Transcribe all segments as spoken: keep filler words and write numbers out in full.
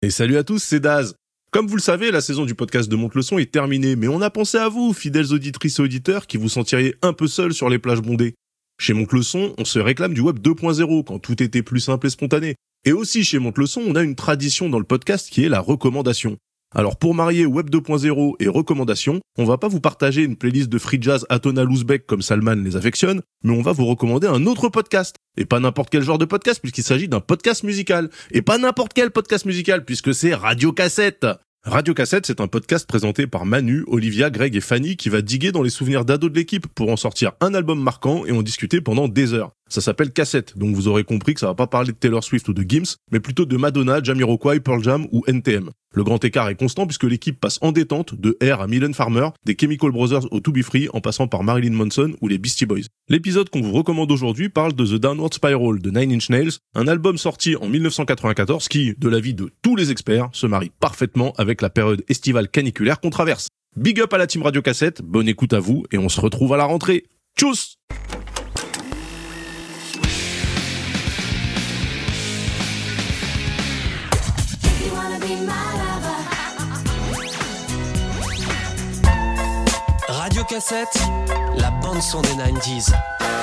Et salut à tous, c'est Daz. Comme vous le savez, la saison du podcast de Monte le Son est terminée, mais on a pensé à vous, fidèles auditrices et auditeurs, qui vous sentiriez un peu seuls sur les plages bondées. Chez Monte le Son, on se réclame du web deux point zéro, quand tout était plus simple et spontané. Et aussi, chez Monte le Son, on a une tradition dans le podcast qui est la recommandation. Alors pour marier web deux point zéro et recommandation, on va pas vous partager une playlist de free jazz atonal ouzbek comme Salman les affectionne, mais on va vous recommander un autre podcast. Et pas n'importe quel genre de podcast, puisqu'il s'agit d'un podcast musical. Et pas n'importe quel podcast musical, puisque c'est Radio Cassette. Radio Cassette, c'est un podcast présenté par Manu, Olivia, Greg et Fanny qui va diguer dans les souvenirs d'ados de l'équipe pour en sortir un album marquant et en discuter pendant des heures. Ça s'appelle Cassette, donc vous aurez compris que ça va pas parler de Taylor Swift ou de Gims, mais plutôt de Madonna, Jamiroquai, Pearl Jam ou N T M. Le grand écart est constant puisque l'équipe passe en détente de R à Mylène Farmer, des Chemical Brothers au To Be Free en passant par Marilyn Manson ou les Beastie Boys. L'épisode qu'on vous recommande aujourd'hui parle de The Downward Spiral de Nine Inch Nails, un album sorti en dix-neuf cent quatre-vingt-quatorze qui, de l'avis de tous les experts, se marie parfaitement avec la période estivale caniculaire qu'on traverse. Big up à la team Radio Cassette, bonne écoute à vous et on se retrouve à la rentrée. Tchuss! Radio Cassette, la bande son des quatre-vingt-dix.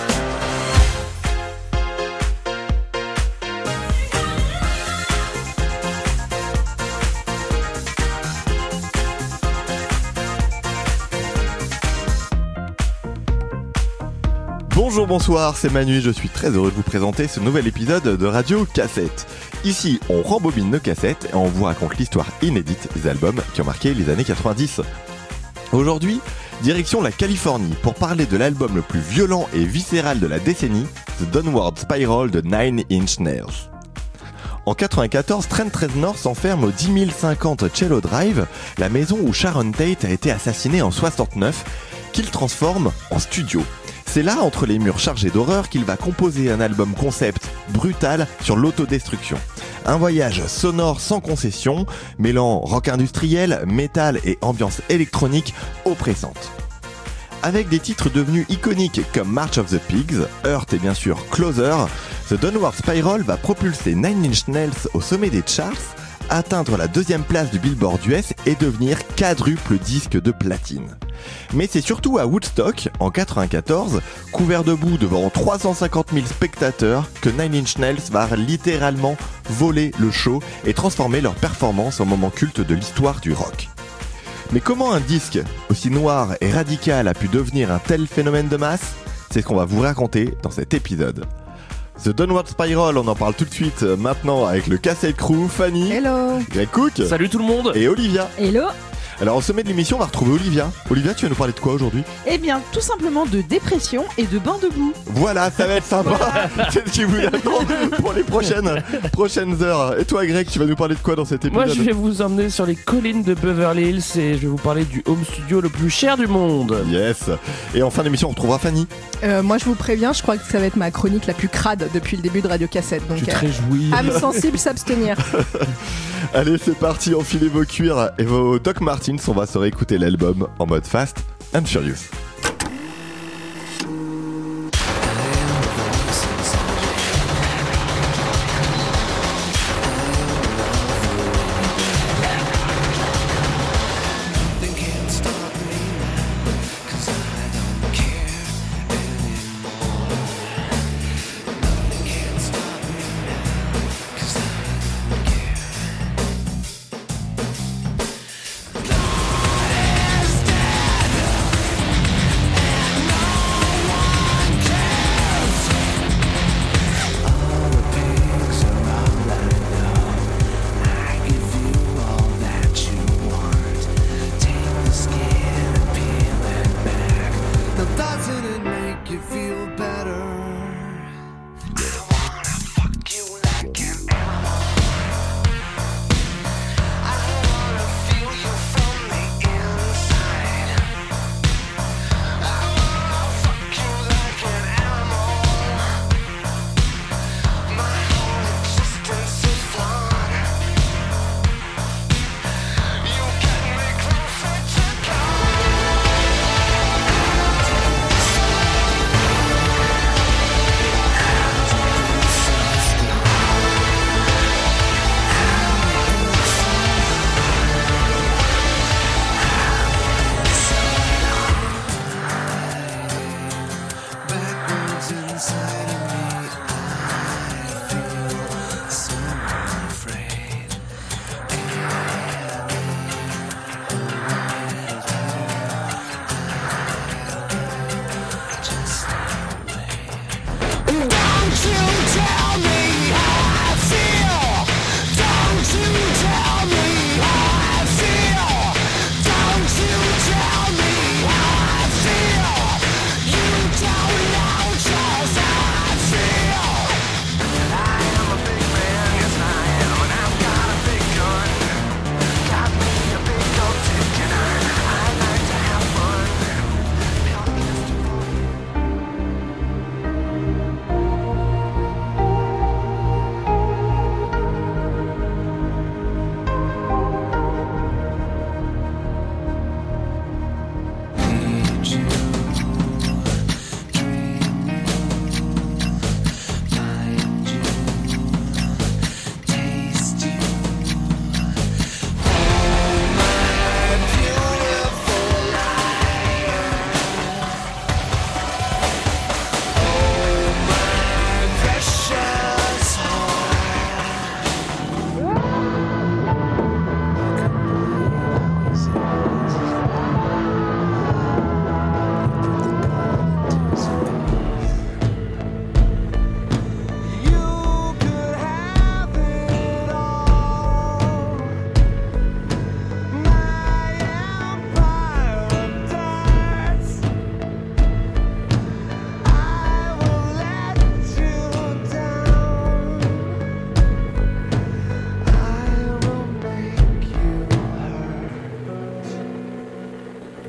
Bonjour, bonsoir, c'est Manu, je suis très heureux de vous présenter ce nouvel épisode de Radio Cassette. Ici, on rembobine nos cassettes et on vous raconte l'histoire inédite des albums qui ont marqué les années quatre-vingt-dix. Aujourd'hui, direction la Californie pour parler de l'album le plus violent et viscéral de la décennie, The Downward Spiral de Nine Inch Nails. En quatre-vingt-quatorze, Trent Reznor s'enferme au dix mille cinquante Cello Drive, la maison où Sharon Tate a été assassinée en soixante-neuf, qu'il transforme en studio. C'est là, entre les murs chargés d'horreur, qu'il va composer un album concept brutal sur l'autodestruction. Un voyage sonore sans concession, mêlant rock industriel, métal et ambiance électronique oppressante. Avec des titres devenus iconiques comme March of the Pigs, Hurt et bien sûr Closer, The Downward Spiral va propulser Nine Inch Nails au sommet des charts, atteindre la deuxième place du Billboard U S et devenir quadruple disque de platine. Mais c'est surtout à Woodstock, en quatre-vingt-quatorze, couvert de boue devant trois cent cinquante mille spectateurs, que Nine Inch Nails va littéralement voler le show et transformer leur performance en moment culte de l'histoire du rock. Mais comment un disque aussi noir et radical a pu devenir un tel phénomène de masse ? C'est ce qu'on va vous raconter dans cet épisode. The Downward Spiral, on en parle tout de suite maintenant avec le Cassette Crew, Fanny, Hello, Greg Cook, salut tout le monde, et Olivia. Hello. Alors au sommet de l'émission, on va retrouver Olivia. Olivia, tu vas nous parler de quoi aujourd'hui ? Eh bien, tout simplement de dépression et de bain de boue. Voilà, ça va être sympa. C'est ce qui vous attend pour les prochaines, prochaines heures. Et toi, Greg, tu vas nous parler de quoi dans cet épisode ? Moi je vais vous emmener sur les collines de Beverly Hills et je vais vous parler du home studio le plus cher du monde. Yes. Et en fin d'émission, on retrouvera Fanny. Euh, moi, je vous préviens, je crois que ça va être ma chronique la plus crade depuis le début de Radio Cassette. Donc, Je suis euh, très réjoui. âme sensible, s'abstenir. Allez, c'est parti, enfilez vos cuirs et vos Doc Martens. On va se réécouter l'album en mode Fast and Furious.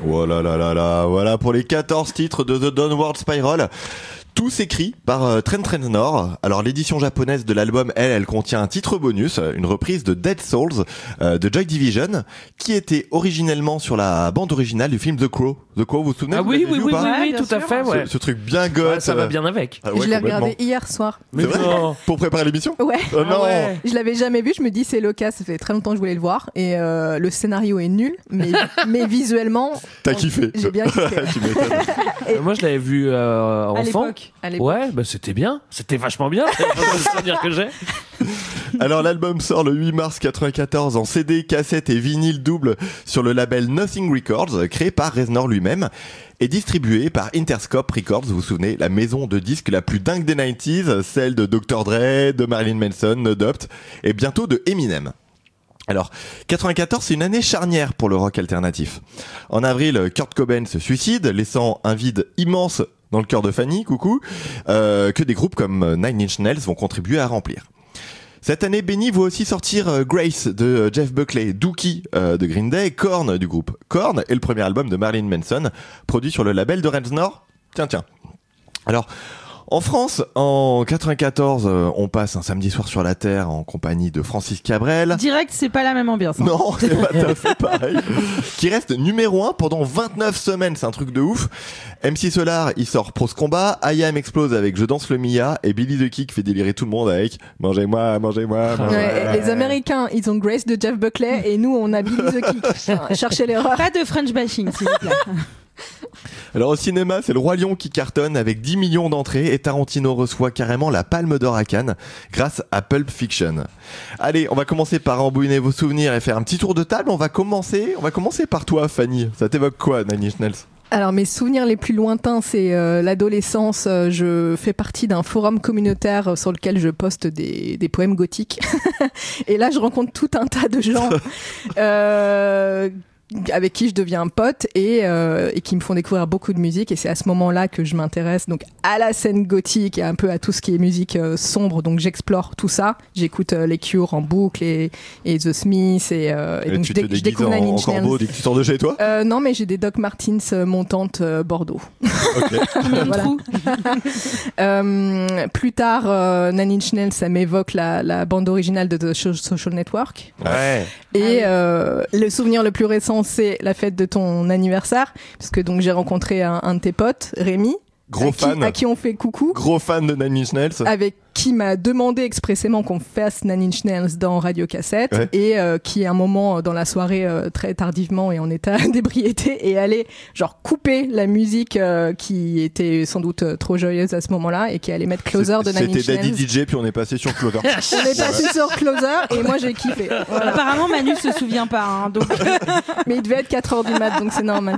Oh là là là là, voilà pour les quatorze titres de The Downward Spiral. Tous écrits par euh, Trent Reznor. Alors l'édition japonaise de l'album, elle, elle contient un titre bonus, une reprise de Dead Souls euh, de Joy Division, qui était originellement sur la bande originale du film The Crow. The Crow, vous vous souvenez? Ah vous oui, l'avez oui, vu oui, ou pas oui, oui, Ouais, tout bien à sûr. fait, ouais. ce, ce truc bien goth. Ouais, ça va bien avec. Ah ouais, je l'ai complètement. regardé hier soir. Mais C'est vrai non. Pour préparer l'émission? Ouais. Oh Ah non. ouais. Je l'avais jamais vu, je me dis c'est l'occasion, ça fait très longtemps que je voulais le voir et euh, le scénario est nul, mais, mais visuellement T'as kiffé. j'ai bien kiffé. Tu m'étonnes. Euh, Moi, je l'avais vu euh, À enfant. l'époque. À l'époque. Ouais, bah c'était bien. C'était vachement bien. C'est le souvenir que j'ai. Alors l'album sort le huit mars quatre-vingt-quatorze en C D, cassette et vinyle double sur le label Nothing Records, créé par Reznor lui-même et distribué par Interscope Records, vous vous souvenez, la maison de disques la plus dingue des nineties, celle de docteur Dre, de Marilyn Manson, de Adopt et bientôt de Eminem. Alors, quatre-vingt-quatorze, c'est une année charnière pour le rock alternatif. En avril, Kurt Cobain se suicide, laissant un vide immense dans le cœur de Fanny, coucou, euh, que des groupes comme Nine Inch Nails vont contribuer à remplir. Cette année, Benny voit aussi sortir euh, Grace de euh, Jeff Buckley, Dookie euh, de Green Day, Korn du groupe Korn, et le premier album de Marilyn Manson, produit sur le label de Reznor. Tiens, tiens. Alors, en France, en quatre-vingt-quatorze, euh, on passe un samedi soir sur la Terre en compagnie de Francis Cabrel. Direct, c'est pas la même ambiance. hein. Non, c'est pas tout à fait pareil. Qui reste numéro un pendant vingt-neuf semaines, c'est un truc de ouf. M C Solar, il sort Prose Combat, I Am explose avec Je danse le Mia, et Billy the Kick fait délirer tout le monde avec Mangez-moi, mangez-moi, mangez-moi. Ouais, les Américains, ils ont Grace de Jeff Buckley et nous, on a Billy the Kick. Enfin, cherchez l'erreur. Pas de French bashing, s'il vous plaît. Alors au cinéma, c'est le Roi Lion qui cartonne avec dix millions d'entrées et Tarantino reçoit carrément la Palme d'Or à Cannes grâce à Pulp Fiction. Allez, on va commencer par embouiner vos souvenirs et faire un petit tour de table. On va commencer, on va commencer par toi, Fanny. Ça t'évoque quoi, Nine Inch Nails? Alors mes souvenirs les plus lointains, c'est euh, l'adolescence. Euh, je fais partie d'un forum communautaire euh, sur lequel je poste des, des poèmes gothiques. Et là, je rencontre tout un tas de gens euh, avec qui je deviens pote et, euh, et qui me font découvrir beaucoup de musique. Et c'est à ce moment-là que je m'intéresse donc à la scène gothique et un peu à tout ce qui est musique euh, sombre. Donc j'explore tout ça. J'écoute euh, les Cure en boucle et, et The Smiths et, euh, et Et donc tu je, te dé- je déguises découvre en, Nine en Inch Nails. corbeau dès que tu sors de chez toi? Euh, non, mais j'ai des Doc Martens euh, montantes euh, Bordeaux. Ok. Combien de Voilà. trous Euh, plus tard, euh, Nine Inch Nails, ça m'évoque la, la bande originale de The So- Social Network. Ouais. Et euh, le souvenir le plus récent, c'est la fête de ton anniversaire, parce que donc j'ai rencontré un, un de tes potes, Rémi, Gros à qui, fan. à qui on fait coucou, Gros fan de Nine Inch Nails. avec qui m'a demandé expressément qu'on fasse Nine Inch Nails dans Radio Cassette, Ouais. et euh, qui à un moment dans la soirée euh, très tardivement et en état d'ébriété est allé genre couper la musique euh, qui était sans doute euh, trop joyeuse à ce moment-là et qui allait mettre Closer de Nine Inch C'était Daddy Nails. D J, puis on est passé sur Clover. On est passé sur Closer et moi j'ai kiffé. Voilà. Apparemment, Manu se souvient pas. hein, donc... Mais il devait être quatre heures du mat, donc c'est normal.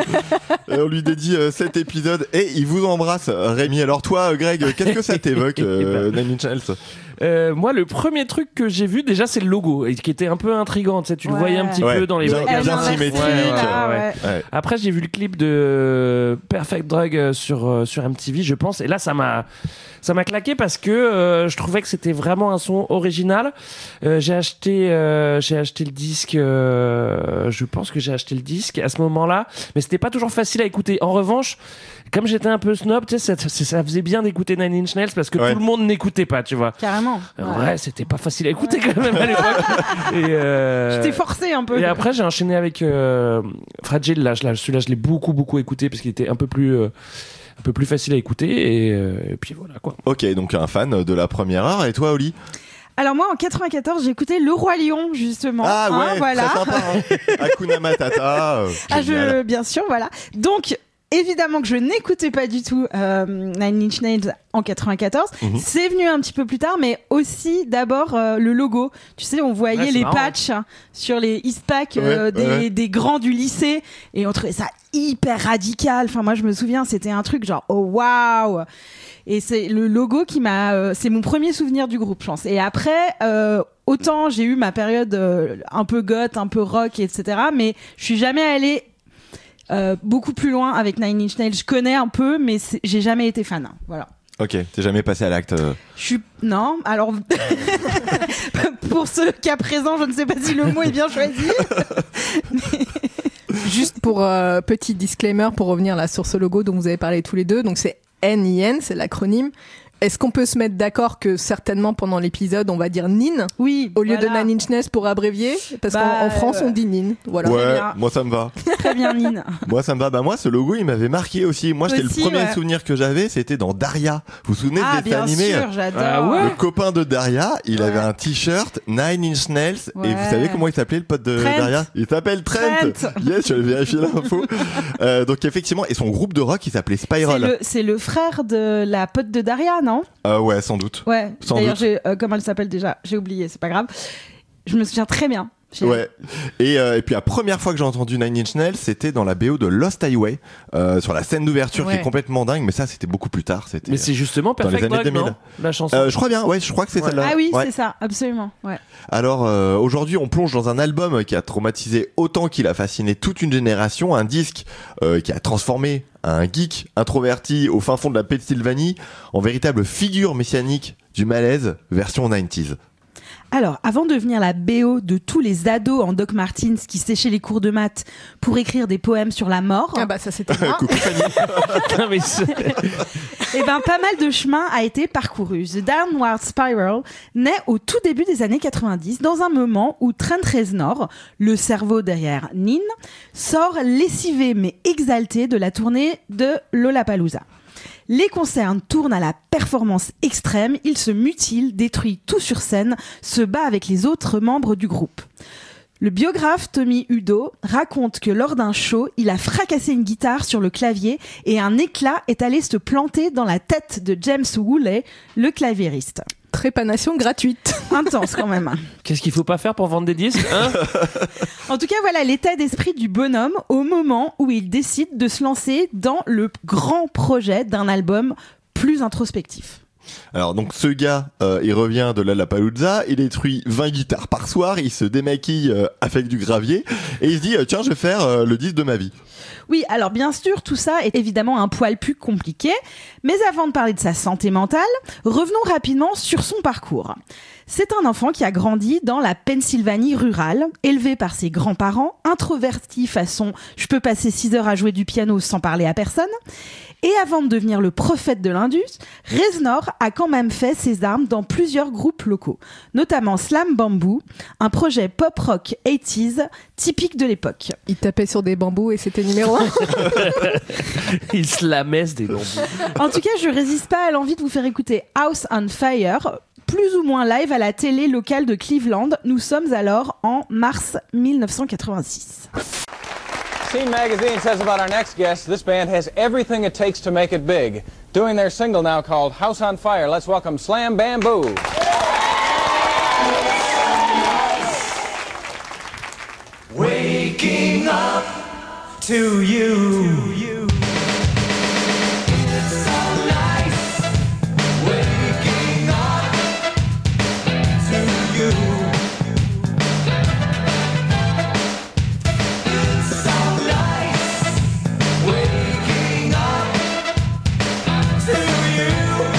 Et on lui dédie euh, cet épisode et il vous embrasse, euh, Rémi. Alors toi, euh, Greg, qu'est-ce que ça t'évoque, euh, Nine Inch Nails? Euh, moi, le premier truc que j'ai vu, déjà, c'est le logo, et qui était un peu intriguant. Tu sais, tu le Ouais. voyais un petit Ouais, peu dans les bien- magasins. bien Elle en a symétrique. fait, Ouais, ouais, là, ouais. ouais. Ouais. Après, j'ai vu le clip de Perfect Drug euh, sur euh, sur M T V, je pense, et là, ça m'a ça m'a claqué parce que euh, je trouvais que c'était vraiment un son original. Euh, j'ai acheté euh, j'ai acheté le disque. Euh, je pense que j'ai acheté le disque à ce moment-là, mais c'était pas toujours facile à écouter. En revanche, comme j'étais un peu snob, tu sais, ça, ça, ça faisait bien d'écouter Nine Inch Nails parce que Ouais. tout le monde n'écoutait pas, tu vois. Carrément. En vrai, c'était pas facile à écouter quand même à l'époque. Et, euh, Je t'ai forcé un peu. et après, j'ai enchaîné avec euh, Fragile. Là, je- là, celui-là, je l'ai beaucoup, beaucoup écouté parce qu'il était un peu plus, euh, un peu plus facile à écouter. Et, euh, et puis voilà quoi. Ok, donc un fan de la première heure. Et toi, Oli? Alors moi, en quatre-vingt-quatorze, j'ai écouté Le Roi Lion, justement. Ah Hein, ouais, voilà. très sympa. Hein. Hakuna Matata. euh, Ah, génial. je, bien sûr, voilà. Donc, évidemment que je n'écoutais pas du tout euh, Nine Inch Nails en quatre-vingt-quatorze. Mhm. C'est venu un petit peu plus tard, mais aussi d'abord euh, le logo. Tu sais, on voyait Ouais, c'est les marrant. patchs sur les Eastpak euh, Ouais, des, ouais. des grands du lycée, et on trouvait ça hyper radical. Enfin, moi, je me souviens, c'était un truc genre oh waouh. Et c'est le logo qui m'a, euh, c'est mon premier souvenir du groupe, je pense. Et après, euh, autant j'ai eu ma période euh, un peu goth, un peu rock, et cetera. Mais je suis jamais allée euh, beaucoup plus loin avec Nine Inch Nails. Je connais un peu, mais c'est- j'ai jamais été fan. Voilà. Ok, t'es jamais passé à l'acte. euh. Je suis non. Alors pour ce cas présent, je ne sais pas si le mot est bien choisi. Juste pour euh, petit disclaimer, pour revenir là sur ce logo dont vous avez parlé tous les deux, donc c'est N I N, c'est l'acronyme. Est-ce qu'on peut se mettre d'accord que certainement pendant l'épisode on va dire N I N Oui. au lieu voilà. de Nine Inch Nails pour abrévier, parce Bah, qu'en en France euh, on dit N I N. Voilà. Ouais, bien. moi ça me va. Très bien, Nine. Moi ça me va. Bah moi ce logo il m'avait marqué aussi. Moi c'était Aussi, le premier ouais. souvenir que j'avais, c'était dans Daria. Vous vous souvenez Ah, de dessin bien animé sûr, j'adore. Ah ouais. Le copain de Daria, il Ouais. avait un t-shirt Nine Inch Nails. Ouais. Et vous savez comment il s'appelait le pote de Trent. Daria? Il s'appelle Trent. Trent. Yes, je vais vérifier l'info. euh, donc effectivement, et son groupe de rock il s'appelait C'est Spiral. le, c'est le frère de la pote de Daria, non? Euh, ouais, sans doute. Ouais. Sans D'ailleurs, doute. j'ai, euh, comment elle s'appelle déjà? J'ai oublié, c'est pas grave. Je me souviens très bien. J'ai- Ouais. Et, euh, et puis la première fois que j'ai entendu Nine Inch Nails, c'était dans la B O de Lost Highway, euh, sur la scène d'ouverture qui Ouais. est complètement dingue. Mais ça, c'était beaucoup plus tard. C'était. Mais c'est justement Dans les Perfect années Drug, deux non mille. La chanson. Euh, je crois bien. Ouais, je crois que c'est Ouais. celle-là. Ah oui, Ouais. c'est ça, absolument. Ouais. Alors euh, aujourd'hui, on plonge dans un album qui a traumatisé autant qu'il a fasciné toute une génération, un disque euh, qui a transformé un geek introverti au fin fond de la Pennsylvanie en véritable figure messianique du malaise version quatre-vingt-dix. Alors, avant de devenir la B O de tous les ados en Doc Martens qui séchaient les cours de maths pour écrire des poèmes sur la mort, Ah bah ça c'était moi. Coucou Fanny. Non, mais c'est- eh ben, pas mal de chemin a été parcouru. The Downward Spiral naît au tout début des années quatre-vingt-dix, dans un moment où Trent Reznor, le cerveau derrière N I N, sort lessivé mais exalté de la tournée de Lollapalooza. Les concerts tournent à la performance extrême, il se mutile, détruit tout sur scène, se bat avec les autres membres du groupe. Le biographe Tommy Udo raconte que lors d'un show, il a fracassé une guitare sur le clavier et un éclat est allé se planter dans la tête de James Woolley, le claviériste. Trépanation gratuite. Intense quand même. Qu'est-ce qu'il faut pas faire pour vendre des disques, hein? En tout cas, voilà l'état d'esprit du bonhomme au moment où il décide de se lancer dans le grand projet d'un album plus introspectif. Alors donc ce gars, euh, il revient de Lollapalooza, il détruit vingt guitares par soir, il se démaquille euh, avec du gravier et il se dit euh, tiens je vais faire euh, le disque de ma vie. Oui, alors bien sûr, tout ça est évidemment un poil plus compliqué, mais avant de parler de sa santé mentale, revenons rapidement sur son parcours. C'est un enfant qui a grandi dans la Pennsylvanie rurale, élevé par ses grands-parents, introverti façon « je peux passer six heures à jouer du piano sans parler à personne ». Et avant de devenir le prophète de l'Indus, Reznor a quand même fait ses armes dans plusieurs groupes locaux, notamment Slam Bamboo, un projet pop-rock quatre-vingt-dix typique de l'époque. Il tapait sur des bambous et c'était numéro un. Il se la messe des bambous. En tout cas, je résiste pas à l'envie de vous faire écouter House on Fire, plus ou moins live à la télé locale de Cleveland. Nous sommes alors en mars dix-neuf cent quatre-vingt-six. Scene Magazine says about our next guest, this band has everything it takes to make it big. Doing their single now called House on Fire. Let's welcome Slam Bamboo. Waking up to you. It's so nice. Waking up to you. It's so nice. Waking up to you.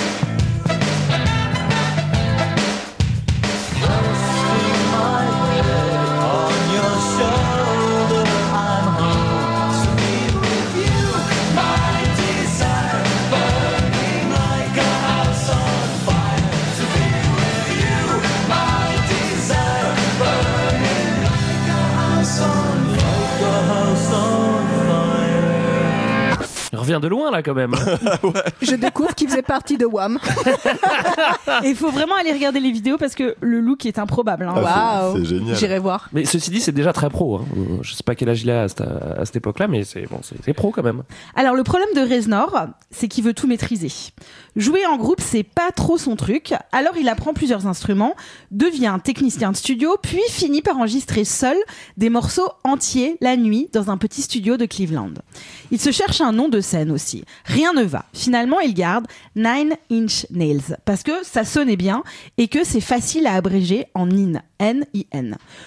Resting my head on your shoulder, I'm home to be with you. My desire burning like a house on fire. To be with you, my desire burning like a house on fire. Like a house on fire. Il revient de loin, là, quand même. Je découvre qu'il faisait partie de Wham. Et il faut vraiment aller regarder les vidéos parce que le look est improbable. hein. Ah, Waouh. c'est génial. J'irai voir. Mais ceci dit, c'est déjà très pro. Hein. Euh, Je sais pas quel âge il a à cette, à cette époque-là, mais c'est bon, c'est c'est pro quand même. Alors le problème de Reznor, c'est qu'il veut tout maîtriser. Jouer en groupe, c'est pas trop son truc. Alors il apprend plusieurs instruments, devient technicien de studio, puis finit par enregistrer seul des morceaux entiers la nuit dans un petit studio de Cleveland. Il se cherche un nom de scène aussi. Rien ne va. Finalement, il garde Nine Inch Nails parce que ça sonnait bien et que c'est facile à abréger en N I N. N I N.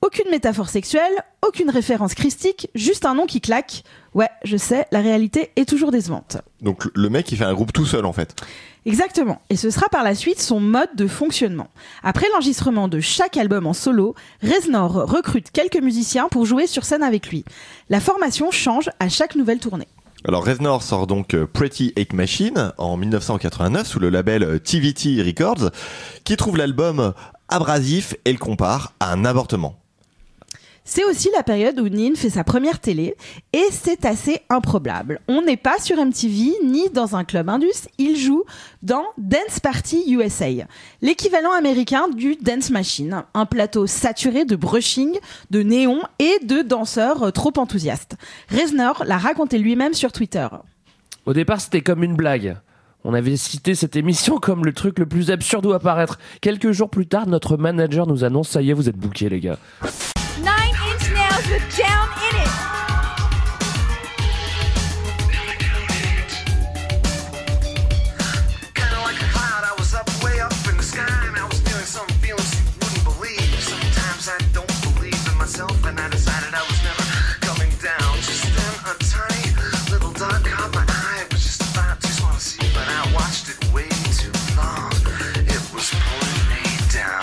Aucune métaphore sexuelle, aucune référence christique, juste un nom qui claque. Ouais, je sais, la réalité est toujours décevante. Donc le mec il fait un groupe tout seul en fait. Exactement, et ce sera par la suite son mode de fonctionnement. Après l'enregistrement de chaque album en solo, Reznor recrute quelques musiciens pour jouer sur scène avec lui. La formation change à chaque nouvelle tournée. Alors Reznor sort donc Pretty Hate Machine en dix-neuf cent quatre-vingt-neuf sous le label T V T Records, qui trouve l'album abrasif et le compare à un avortement. C'est aussi la période où Nin fait sa première télé et c'est assez improbable. On n'est pas sur M T V ni dans un club indus, il joue dans Dance Party U S A, l'équivalent américain du Dance Machine, un plateau saturé de brushing, de néon et de danseurs trop enthousiastes. Reznor l'a raconté lui-même sur Twitter. Au départ, c'était comme une blague. On avait cité cette émission comme le truc le plus absurde où apparaître. Quelques jours plus tard, notre manager nous annonce « Ça y est, vous êtes bookés, les gars ». Nine Inch Nails with Down in It. Kinda like a cloud, I was up, way up in the sky, and I was feeling some feelings you wouldn't believe. Sometimes I don't believe in myself, and I decided I was never coming down. Just then a tiny little dot caught my eye. It was just about too small to see, but I watched it way too long. It was pulling me down.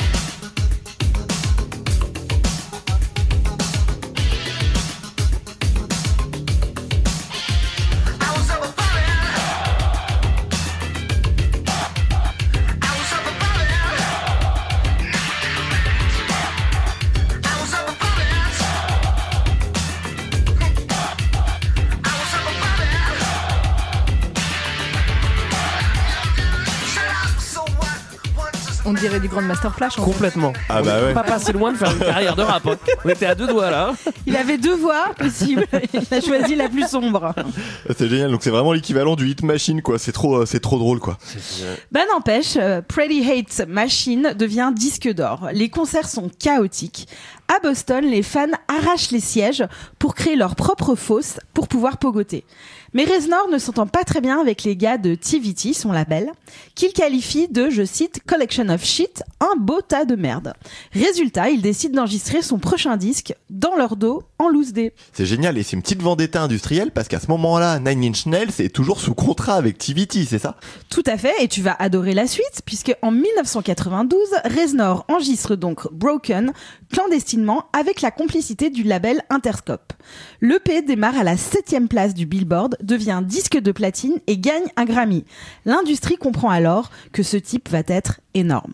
On dirait du Grandmaster Flash. En Complètement. Ah bah ouais. Pas passé loin de faire une carrière de rap. Hein. On était à deux doigts là. Il avait deux voix possibles, il a choisi la plus sombre. C'est génial, donc c'est vraiment l'équivalent du Hit Machine quoi, c'est trop, c'est trop drôle quoi. Bah n'empêche, euh, Pretty Hate Machine devient disque d'or. Les concerts sont chaotiques. À Boston, les fans arrachent les sièges pour créer leur propre fosse pour pouvoir pogoter. Mais Reznor ne s'entend pas très bien avec les gars de T V T, son label, qu'il qualifie de, je cite, « collection of shit », un beau tas de merde. Résultat, il décide d'enregistrer son prochain disque dans leur dos en loose day. C'est génial et c'est une petite vendetta industrielle parce qu'à ce moment-là, Nine Inch Nails est toujours sous contrat avec T V T, c'est ça ? Tout à fait, et tu vas adorer la suite, puisque en dix-neuf cent quatre-vingt-douze, Reznor enregistre donc Broken clandestinement avec la complicité du label Interscope. L'E P démarre à la septième place du Billboard, devient disque de platine et gagne un Grammy. L'industrie comprend alors que ce type va être énorme.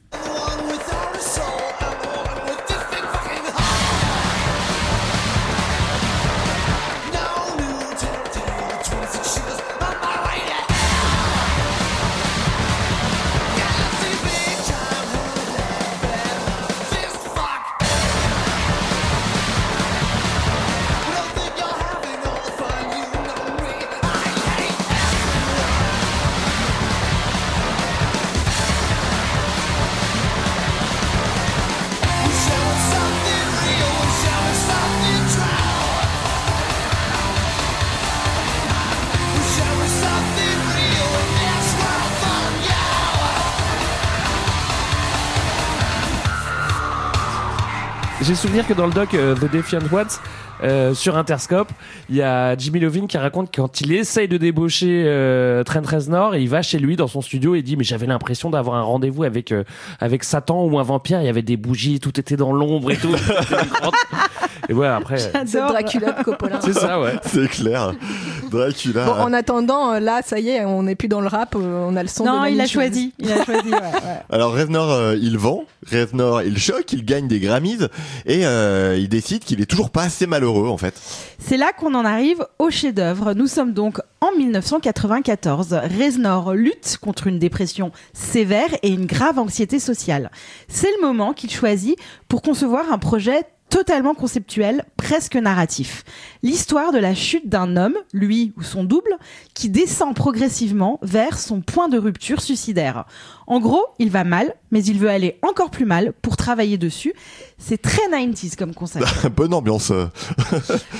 J'ai souvenir que dans le doc euh, The Defiant Ones, euh, sur Interscope, il y a Jimmy Iovine qui raconte que quand il essaye de débaucher euh, Trent Reznor, il va chez lui dans son studio et dit mais j'avais l'impression d'avoir un rendez-vous avec euh, avec Satan ou un vampire. Il y avait des bougies, tout était dans l'ombre et tout. Et ouais, après. C'est Dracula de Coppola. C'est ça, ouais. C'est clair. Dracula. Bon, en attendant, là, ça y est, on n'est plus dans le rap, on a le son de Non, Nine il a Inch choisi. Il a choisi, ouais, ouais. Alors Reznor, euh, il vend, Reznor, il choque, il gagne des Grammys et euh, il décide qu'il est toujours pas assez malheureux en fait. C'est là qu'on en arrive au chef-d'œuvre. Nous sommes donc en dix-neuf cent quatre-vingt-quatorze. Reznor lutte contre une dépression sévère et une grave anxiété sociale. C'est le moment qu'il choisit pour concevoir un projet totalement conceptuel, presque narratif. L'histoire de la chute d'un homme, lui ou son double, qui descend progressivement vers son point de rupture suicidaire. En gros, il va mal, mais il veut aller encore plus mal pour travailler dessus. C'est très quatre-vingt-dix comme concept. Bonne ambiance. Autre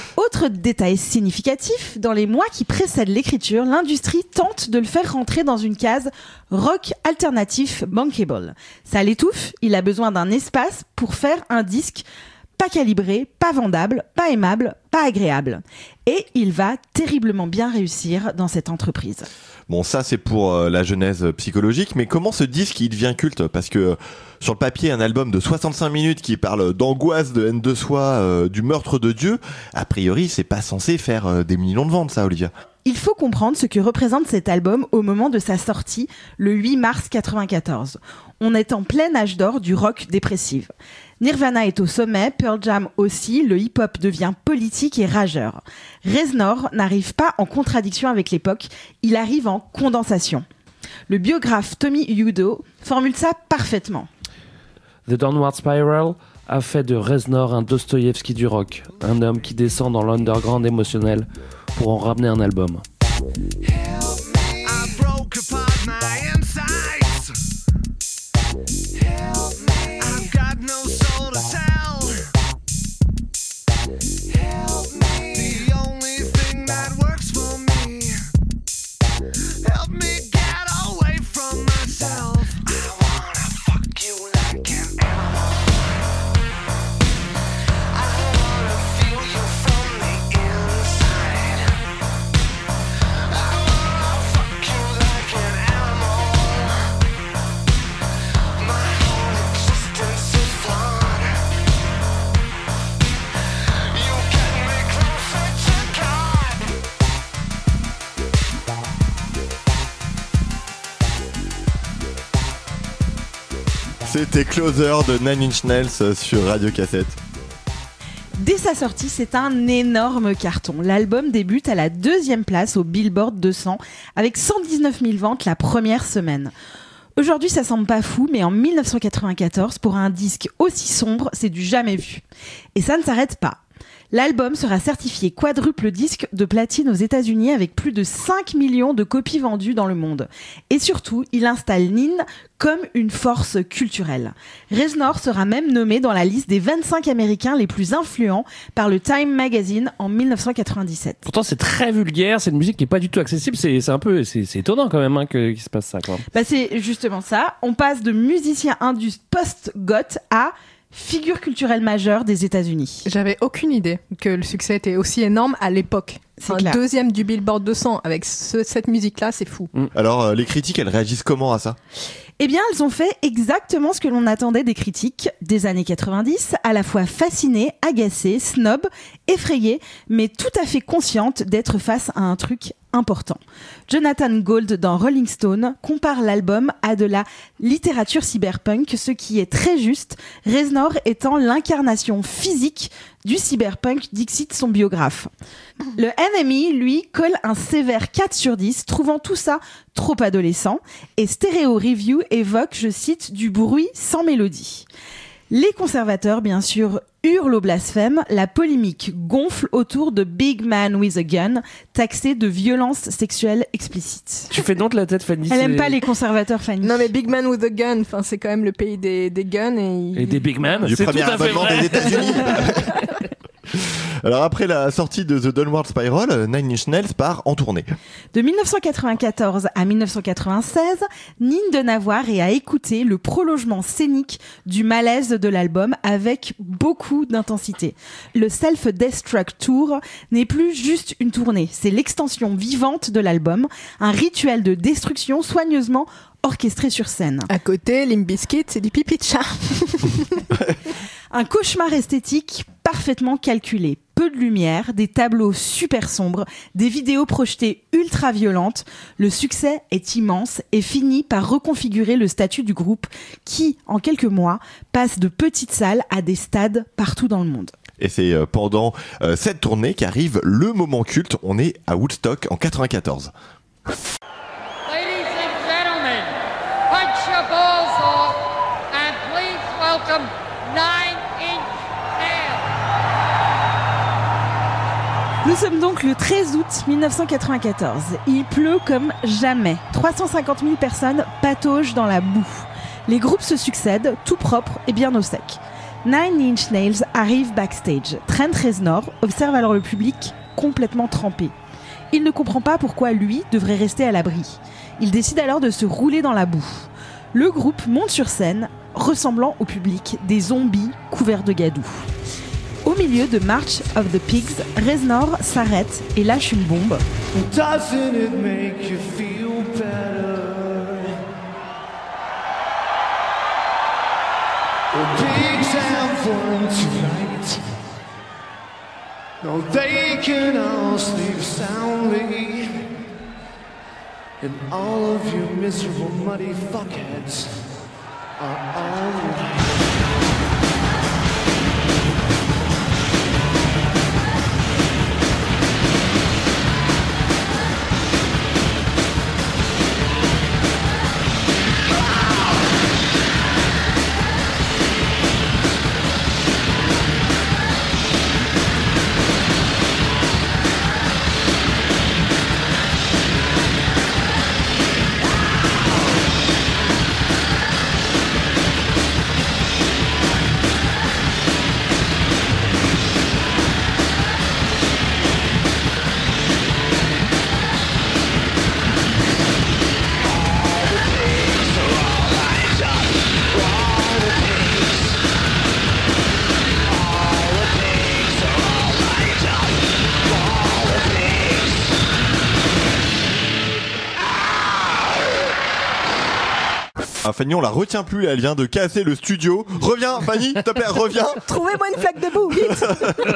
Autre détail significatif, dans les mois qui précèdent l'écriture, l'industrie tente de le faire rentrer dans une case rock alternatif bankable. Ça l'étouffe, il a besoin d'un espace pour faire un disque pas calibré, pas vendable, pas aimable, pas agréable. Et il va terriblement bien réussir dans cette entreprise. Bon, ça c'est pour euh, la genèse psychologique, mais comment ce disque il devient culte ? Parce que euh, sur le papier, un album de soixante-cinq minutes qui parle d'angoisse, de haine de soi, euh, du meurtre de Dieu, a priori c'est pas censé faire euh, des millions de ventes, ça, Olivia. Il faut comprendre ce que représente cet album au moment de sa sortie, le huit mars quatre-vingt-quatorze. On est en plein âge d'or du rock dépressif. Nirvana est au sommet, Pearl Jam aussi, le hip-hop devient politique et rageur. Reznor n'arrive pas en contradiction avec l'époque, il arrive en condensation. Le biographe Tommy Udo formule ça parfaitement. The Downward Spiral a fait de Reznor un Dostoïevski du rock, un homme qui descend dans l'underground émotionnel pour en ramener un album. I broke apart my insides. Help me. I've got no soul to tell. Help me. The only thing that works for me. Help me get away from myself. I wanna fuck you like an animal. I wanna feel you from the inside. I wanna fuck you like an animal. My whole existence is flawed. You get me closer to God. C'était Closer de Nine Inch Nails sur Radio Cassette. Dès sa sortie, c'est un énorme carton. L'album débute à la deuxième place au Billboard deux cents avec cent dix-neuf mille ventes la première semaine. Aujourd'hui, ça semble pas fou, mais en dix-neuf cent quatre-vingt-quatorze, pour un disque aussi sombre, c'est du jamais vu. Et ça ne s'arrête pas. L'album sera certifié quadruple disque de platine aux États-Unis avec plus de cinq millions de copies vendues dans le monde. Et surtout, il installe Nin comme une force culturelle. Reznor sera même nommé dans la liste des vingt-cinq Américains les plus influents par le Time Magazine en dix-neuf cent quatre-vingt-dix-sept. Pourtant, c'est très vulgaire, c'est une musique qui est pas du tout accessible, c'est, c'est un peu, c'est, c'est étonnant quand même hein, que, qu'il se passe ça. Quoi. Bah c'est justement ça. On passe de musicien indus post-goth à figure culturelle majeure des États-Unis. J'avais aucune idée que le succès était aussi énorme à l'époque. C'est Un clair. deuxième du Billboard deux cents avec ce- cette musique-là, c'est fou. Alors, euh, les critiques, elles réagissent comment à ça ? Eh bien, elles ont fait exactement ce que l'on attendait des critiques des années quatre-vingt-dix, à la fois fascinées, agacées, snob, effrayées, mais tout à fait conscientes d'être face à un truc important. Jonathan Gold dans Rolling Stone compare l'album à de la littérature cyberpunk, ce qui est très juste, Reznor étant l'incarnation physique du cyberpunk, dixit son biographe. Le N M E, lui, colle un sévère quatre sur dix, trouvant tout ça trop adolescent, et Stereo Review évoque, je cite, du bruit sans mélodie. Les conservateurs, bien sûr, hurlent au blasphème, la polémique gonfle autour de Big Man with a Gun, taxé de violence sexuelle explicite. Tu fais donc la tête, Fanny. Elle c'est- aime pas les conservateurs, Fanny. Non mais Big Man with a Gun, enfin c'est quand même le pays des, des guns et, il- Et des big men. Du c'est premier tout à fait abonnement vrai. des États-Unis. Alors après la sortie de The Downward Spiral, Nine Inch Nails part en tournée. De dix-neuf cent quatre-vingt-quatorze à dix-neuf cent quatre-vingt-seize, Nin de Navoir est à écouter le prolongement scénique du malaise de l'album avec beaucoup d'intensité. Le Self-Destruct Tour n'est plus juste une tournée, c'est l'extension vivante de l'album, un rituel de destruction soigneusement orchestré sur scène. à côté, Limp Bizkit, c'est du pipi de chat. Un cauchemar esthétique parfaitement calculé. Peu de lumière, des tableaux super sombres, des vidéos projetées ultra violentes. Le succès est immense et finit par reconfigurer le statut du groupe qui, en quelques mois, passe de petites salles à des stades partout dans le monde. Et c'est euh, pendant euh, cette tournée qu'arrive le moment culte. On est à Woodstock en quatre-vingt-quatorze. Ladies and gentlemen, punch your balls off and please welcome Nine Inch Nails. Nous sommes donc le treize août dix-neuf cent quatre-vingt-quatorze. Il pleut comme jamais. trois cent cinquante mille personnes pataugent dans la boue. Les groupes se succèdent, tout propre et bien au sec. Nine Inch Nails arrive backstage. Trent Reznor observe alors le public complètement trempé. Il ne comprend pas pourquoi lui devrait rester à l'abri. Il décide alors de se rouler dans la boue. Le groupe monte sur scène, ressemblant au public des zombies couverts de gadou. Au milieu de March of the Pigs, Reznor s'arrête et lâche une bombe. Doesn't it make you feel better? The pigs have fun tonight. Now they can all sleep soundly. And all of you miserable muddy fuckheads are all right. Ah, Fanny, on la retient plus, elle vient de casser le studio. Reviens, Fanny, s'il te plaît, reviens. Trouvez-moi une flaque de boue, vite.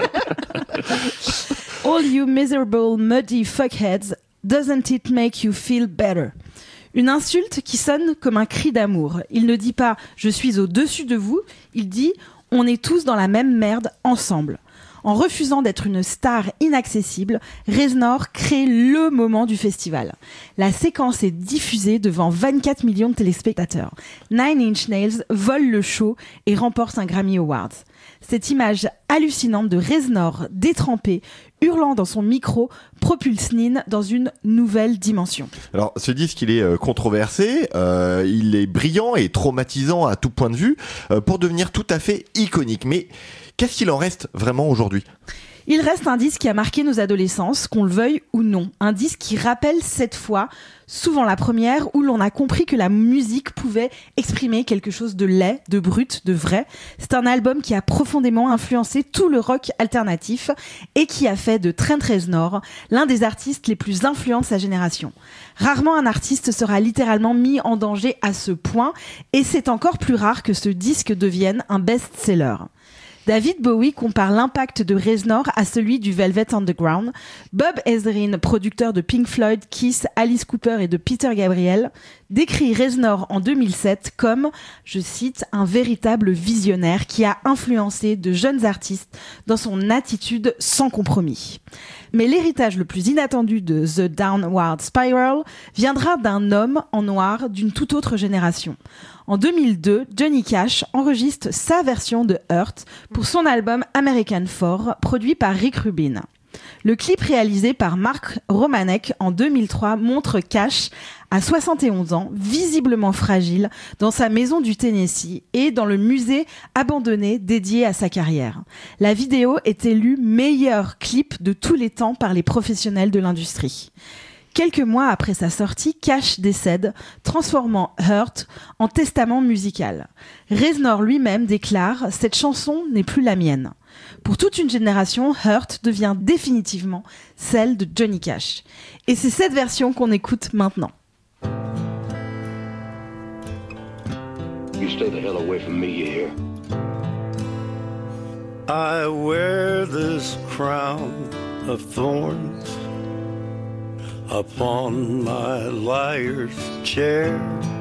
All you miserable muddy fuckheads, doesn't it make you feel better? Une insulte qui sonne comme un cri d'amour. Il ne dit pas « je suis au-dessus de vous », il dit « on est tous dans la même merde ensemble ». En refusant d'être une star inaccessible, Reznor crée le moment du festival. La séquence est diffusée devant vingt-quatre millions de téléspectateurs. Nine Inch Nails vole le show et remporte un Grammy Award. Cette image hallucinante de Reznor détrempé, hurlant dans son micro, propulse Nin dans une nouvelle dimension. Alors, ce disque, il est euh, controversé, euh, il est brillant et traumatisant à tout point de vue, euh, pour devenir tout à fait iconique. Mais qu'est-ce qu'il en reste vraiment aujourd'hui ? Il reste un disque qui a marqué nos adolescences, qu'on le veuille ou non. Un disque qui rappelle cette fois, souvent la première, où l'on a compris que la musique pouvait exprimer quelque chose de laid, de brut, de vrai. C'est un album qui a profondément influencé tout le rock alternatif et qui a fait de Trent Reznor l'un des artistes les plus influents de sa génération. Rarement un artiste sera littéralement mis en danger à ce point, et c'est encore plus rare que ce disque devienne un best-seller. David Bowie compare l'impact de Reznor à celui du Velvet Underground. Bob Ezrin, producteur de Pink Floyd, Kiss, Alice Cooper et de Peter Gabriel, décrit Reznor en deux mille sept comme, je cite, un véritable visionnaire qui a influencé de jeunes artistes dans son attitude sans compromis. Mais l'héritage le plus inattendu de The Downward Spiral viendra d'un homme en noir d'une toute autre génération. En deux mille deux, Johnny Cash enregistre sa version de Hurt pour son album American Four, produit par Rick Rubin. Le clip réalisé par Mark Romanek en deux mille trois montre Cash à soixante et onze ans, visiblement fragile, dans sa maison du Tennessee et dans le musée abandonné dédié à sa carrière. La vidéo est élue meilleur clip de tous les temps par les professionnels de l'industrie. Quelques mois après sa sortie, Cash décède, transformant Hurt en testament musical. Reznor lui-même déclare « Cette chanson n'est plus la mienne ». Pour toute une génération, Hurt devient définitivement celle de Johnny Cash. Et c'est cette version qu'on écoute maintenant. You stay the hell away from me, you hear? I wear this crown of thorns upon my liar's chair,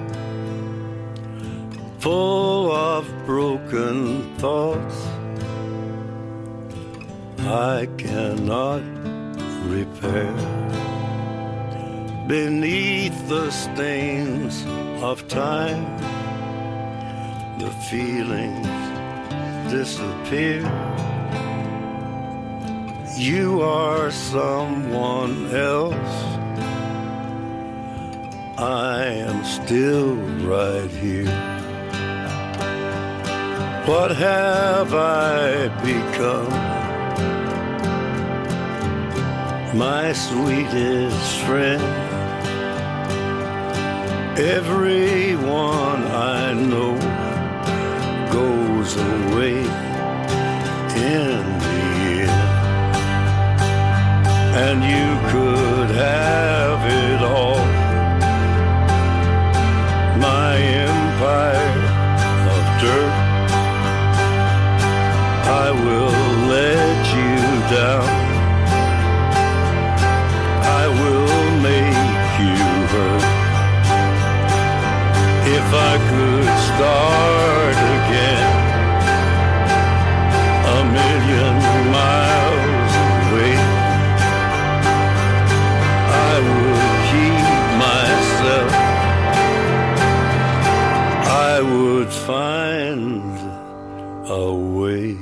full of broken thoughts I cannot repair. Beneath the stains of time, the feelings disappear. You are someone else. I am still right here. What have I become? My sweetest friend. Everyone I know goes away in the end. And you could have it all. My empire of dirt, I will let you down. I will make you hurt. If I could start again, a million miles away, I would keep myself. I would find a way.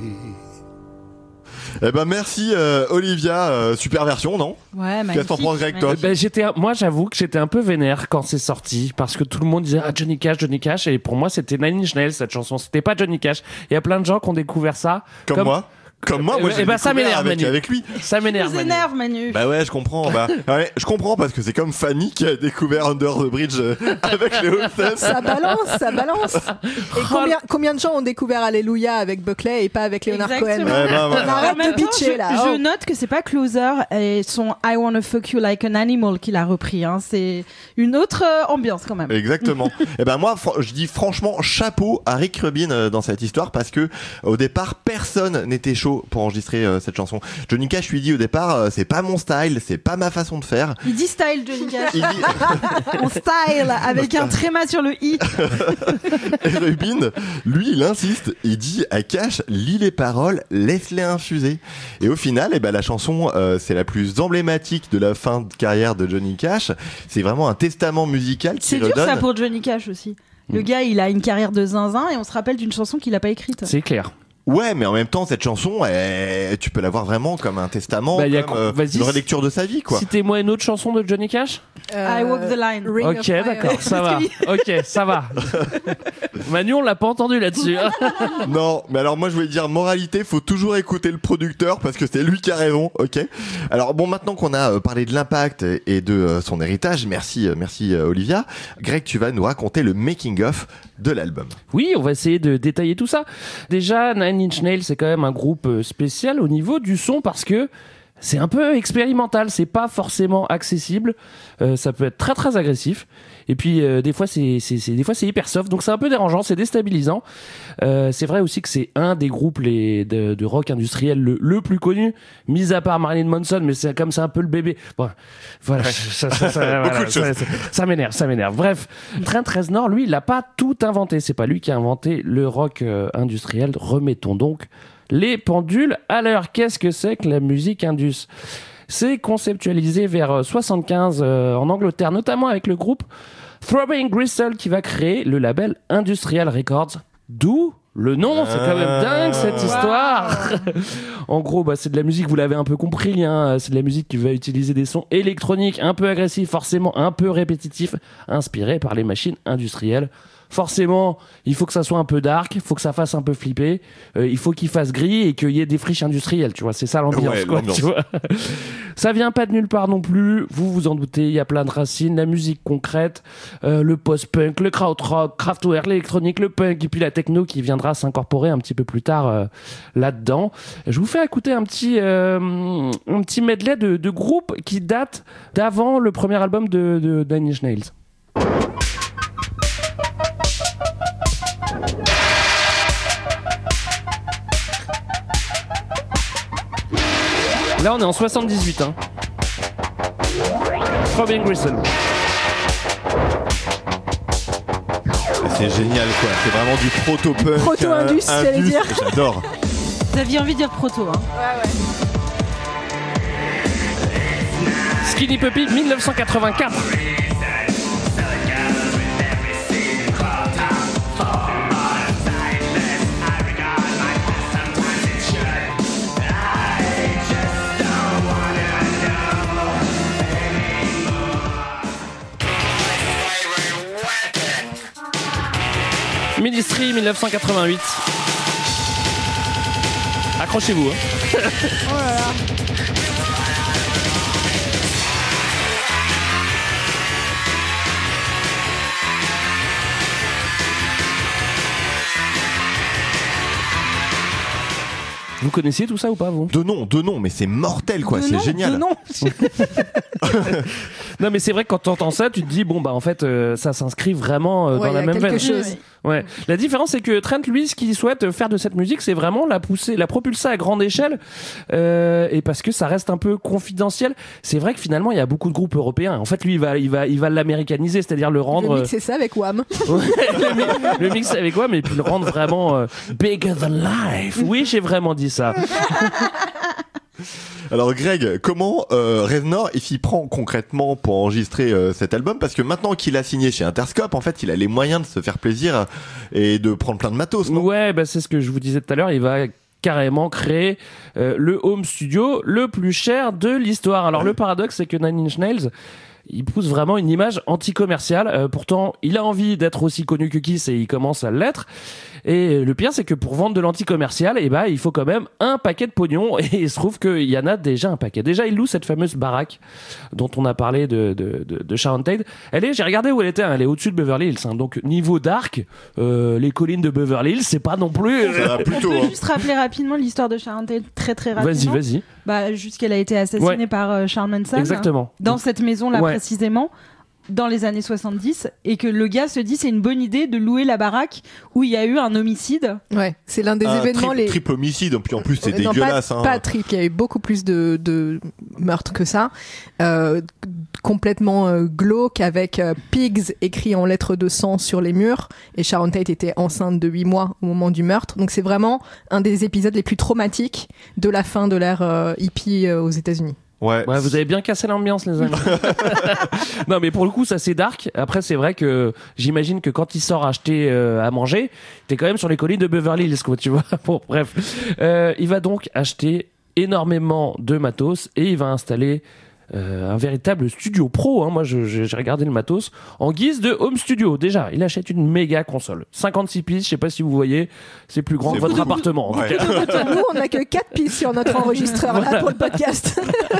Eh ben merci euh, Olivia, euh, super version, non? Ouais, magnifique. Qu'est-ce que t'en penses, Greg, toi? Ben, j'étais, moi, j'avoue que j'étais un peu vénère quand c'est sorti parce que tout le monde disait ah, Johnny Cash, Johnny Cash, et pour moi c'était Nine Inch Nails cette chanson, c'était pas Johnny Cash. Il y a plein de gens qui ont découvert ça Comme, comme moi. Comme moi, moi, euh, j'ai eh ben, ça découvert m'énerve, avec, Manu. avec lui. Ça m'énerve. Ça énerve, Manu. Bah ouais, je comprends. Bah, ouais, je comprends parce que c'est comme Fanny qui a découvert Under the Bridge euh, avec les Hostess. Ça balance, ça balance. Et combien, combien de gens ont découvert Alléluia avec Buckley et pas avec Leonard Cohen? Exactement. Ouais, bah, ouais. On arrête En même de temps, bitcher je, là. je Oh. note que c'est pas Closer et son I Wanna Fuck You Like an Animal qu'il a repris. Hein. C'est une autre euh, ambiance quand même. Exactement. Et ben moi, fr- je dis franchement chapeau à Rick Rubin euh, dans cette histoire parce que au départ personne n'était chaud pour enregistrer euh, cette chanson. Johnny Cash lui dit au départ, euh, c'est pas mon style, c'est pas ma façon de faire. Il dit style, Johnny Cash. Il dit... On style avec un tréma sur le i. Et Rubin, lui, il insiste, il dit à Cash, lis les paroles, laisse-les infuser. Et au final, eh ben, la chanson, euh, c'est la plus emblématique de la fin de carrière de Johnny Cash. C'est vraiment un testament musical qui C'est dur redonne. ça pour Johnny Cash aussi. Le gars, il a une carrière de zinzin et on se rappelle d'une chanson qu'il a pas écrite. C'est clair. Ouais, mais en même temps, cette chanson, elle, tu peux la voir vraiment comme un testament, Bah, y a comme quoi- euh, vas-y, une relecture de sa vie, quoi. Citez-moi une autre chanson de Johnny Cash. I Walk the Line. Ring of Ok, Fire. d'accord, ça va. Ok, ça va. Manu, on l'a pas entendu là-dessus. hein. Non, mais alors moi je voulais dire moralité, faut toujours écouter le producteur parce que c'est lui qui a raison, ok. Alors bon, maintenant qu'on a euh, parlé de l'impact et de euh, son héritage, merci, euh, merci euh, Olivia. Greg, tu vas nous raconter le making of de l'album. Oui, on va essayer de détailler tout ça. Déjà, Nine Inch Nails, c'est quand même un groupe euh, spécial au niveau du son parce que c'est un peu expérimental, c'est pas forcément accessible, euh, ça peut être très très agressif. Et puis euh, des fois c'est, c'est, c'est des fois c'est hyper soft, donc c'est un peu dérangeant, c'est déstabilisant. Euh, c'est vrai aussi que c'est un des groupes les, de, de rock industriel le, le plus connu, mis à part Marilyn Manson, mais c'est comme c'est un peu le bébé. Bon, voilà, ça, ça, ça, Beaucoup voilà, de ça, choses. ça, ça m'énerve, ça m'énerve. Bref, Trent Reznor, lui, il a pas tout inventé. C'est pas lui qui a inventé le rock euh, industriel. Remettons donc les pendules à l'heure. Qu'est-ce que c'est que la musique indus ? C'est conceptualisé vers soixante-quinze euh, en Angleterre, notamment avec le groupe Throbbing Gristle qui va créer le label Industrial Records. D'où le nom, c'est quand même dingue cette histoire. En gros, bah, c'est de la musique, vous l'avez un peu compris, hein, c'est de la musique qui va utiliser des sons électroniques un peu agressifs, forcément un peu répétitifs, inspirés par les machines industrielles. Forcément, il faut que ça soit un peu dark, il faut que ça fasse un peu flipper, euh, il faut qu'il fasse gris et qu'il y ait des friches industrielles, tu vois, c'est ça l'ambiance, Ouais, quoi, l'ambiance. tu vois. Ça vient pas de nulle part non plus, vous vous en doutez, il y a plein de racines, la musique concrète, euh, le post-punk, le krautrock, Kraftwerk, l'électronique, le punk, et puis la techno qui viendra s'incorporer un petit peu plus tard euh, là-dedans. Je vous fais écouter un petit, euh, un petit medley de, de groupes qui datent d'avant le premier album de, de Nine Inch Nails. Là, on est en soixante-dix-huit. Hein. Throbbing Gristle. C'est génial, quoi. C'est vraiment du proto-punk. Proto-indus, euh, j'allais indus. dire. J'adore. Vous aviez envie de dire proto, hein. Skinny Puppy, dix-neuf cent quatre-vingt-quatre. Ministry, dix-neuf cent quatre-vingt-huit. accrochez-vous. Hein. Oh là là. Vous connaissiez tout ça ou pas, vous? De nom, de nom, mais c'est mortel, quoi. De C'est nom, génial. de nom. Non, mais c'est vrai que quand t'entends ça, tu te dis bon bah en fait euh, ça s'inscrit vraiment euh, Ouais, dans il y la a même quelque veine. chose. Ouais. La différence c'est que Trent, lui, ce qu'il souhaite faire de cette musique, c'est vraiment la pousser, la propulser à grande échelle, euh, et parce que ça reste un peu confidentiel. C'est vrai que finalement il y a beaucoup de groupes européens. En fait, lui, il va, il va, il va l'américaniser, c'est-à-dire le rendre. Le mix, c'est ça avec Wham. Ouais, le, mi- le mix avec quoi, mais puis le rendre vraiment euh, bigger than life. Oui, j'ai vraiment dit ça. Alors Greg, comment euh, Reznor il s'y prend concrètement pour enregistrer euh, cet album? Parce que maintenant qu'il a signé chez Interscope, en fait, il a les moyens de se faire plaisir et de prendre plein de matos, non? Ouais, bah c'est ce que je vous disais tout à l'heure. Il va carrément créer euh, le home studio le plus cher de l'histoire. Alors le paradoxe, c'est que Nine Inch Nails, il pousse vraiment une image anti-commerciale. Euh, pourtant, il a envie d'être aussi connu que Kiss et il commence à l'être. Et le pire, c'est que pour vendre de l'anti-commercial, eh ben, il faut quand même un paquet de pognon. Et il se trouve qu'il y en a déjà un paquet. Déjà, il loue cette fameuse baraque dont on a parlé de, de, de, de Sharon Tate. Elle est, j'ai regardé où elle était, hein, elle est au-dessus de Beverly Hills. Hein. Donc, niveau dark, euh, les collines de Beverly Hills, c'est pas non plus... Ça va plutôt, On peut hein. juste rappeler rapidement l'histoire de Sharon Tate très très rapidement. Vas-y, vas-y. Bah, juste qu'elle a été assassinée Ouais. par euh, Charles Manson. Exactement. Dans cette maison-là Ouais. précisément, dans les années soixante-dix, et que le gars se dit c'est une bonne idée de louer la baraque où il y a eu un homicide. Ouais, c'est l'un des Un événements tri- les. triple homicide, puis en plus c'est Non, dégueulasse. Pas, hein. pas triple, il y a eu beaucoup plus de, de meurtres que ça. Euh, complètement euh, glauque avec euh, Pigs écrit en lettres de sang sur les murs. Et Sharon Tate était enceinte de huit mois au moment du meurtre. Donc c'est vraiment un des épisodes les plus traumatiques de la fin de l'ère euh, hippie euh, aux États-Unis. Ouais. Ouais, vous avez bien cassé l'ambiance, les amis. Non, mais pour le coup, ça c'est dark. Après, c'est vrai que j'imagine que quand il sort acheter euh, à manger, t'es quand même sur les collines de Beverly Hills, quoi, tu vois. Bon, bref. Euh, il va donc acheter énormément de matos et il va installer euh, un véritable studio pro. Hein. Moi, je- je- j'ai regardé le matos en guise de home studio. Déjà, il achète une méga console. cinquante-six pistes, je sais pas si vous voyez, c'est plus grand C'est que votre beaucoup. appartement. en tout Ouais. cas. Nous, on n'a que quatre pistes sur notre enregistreur là pour le podcast.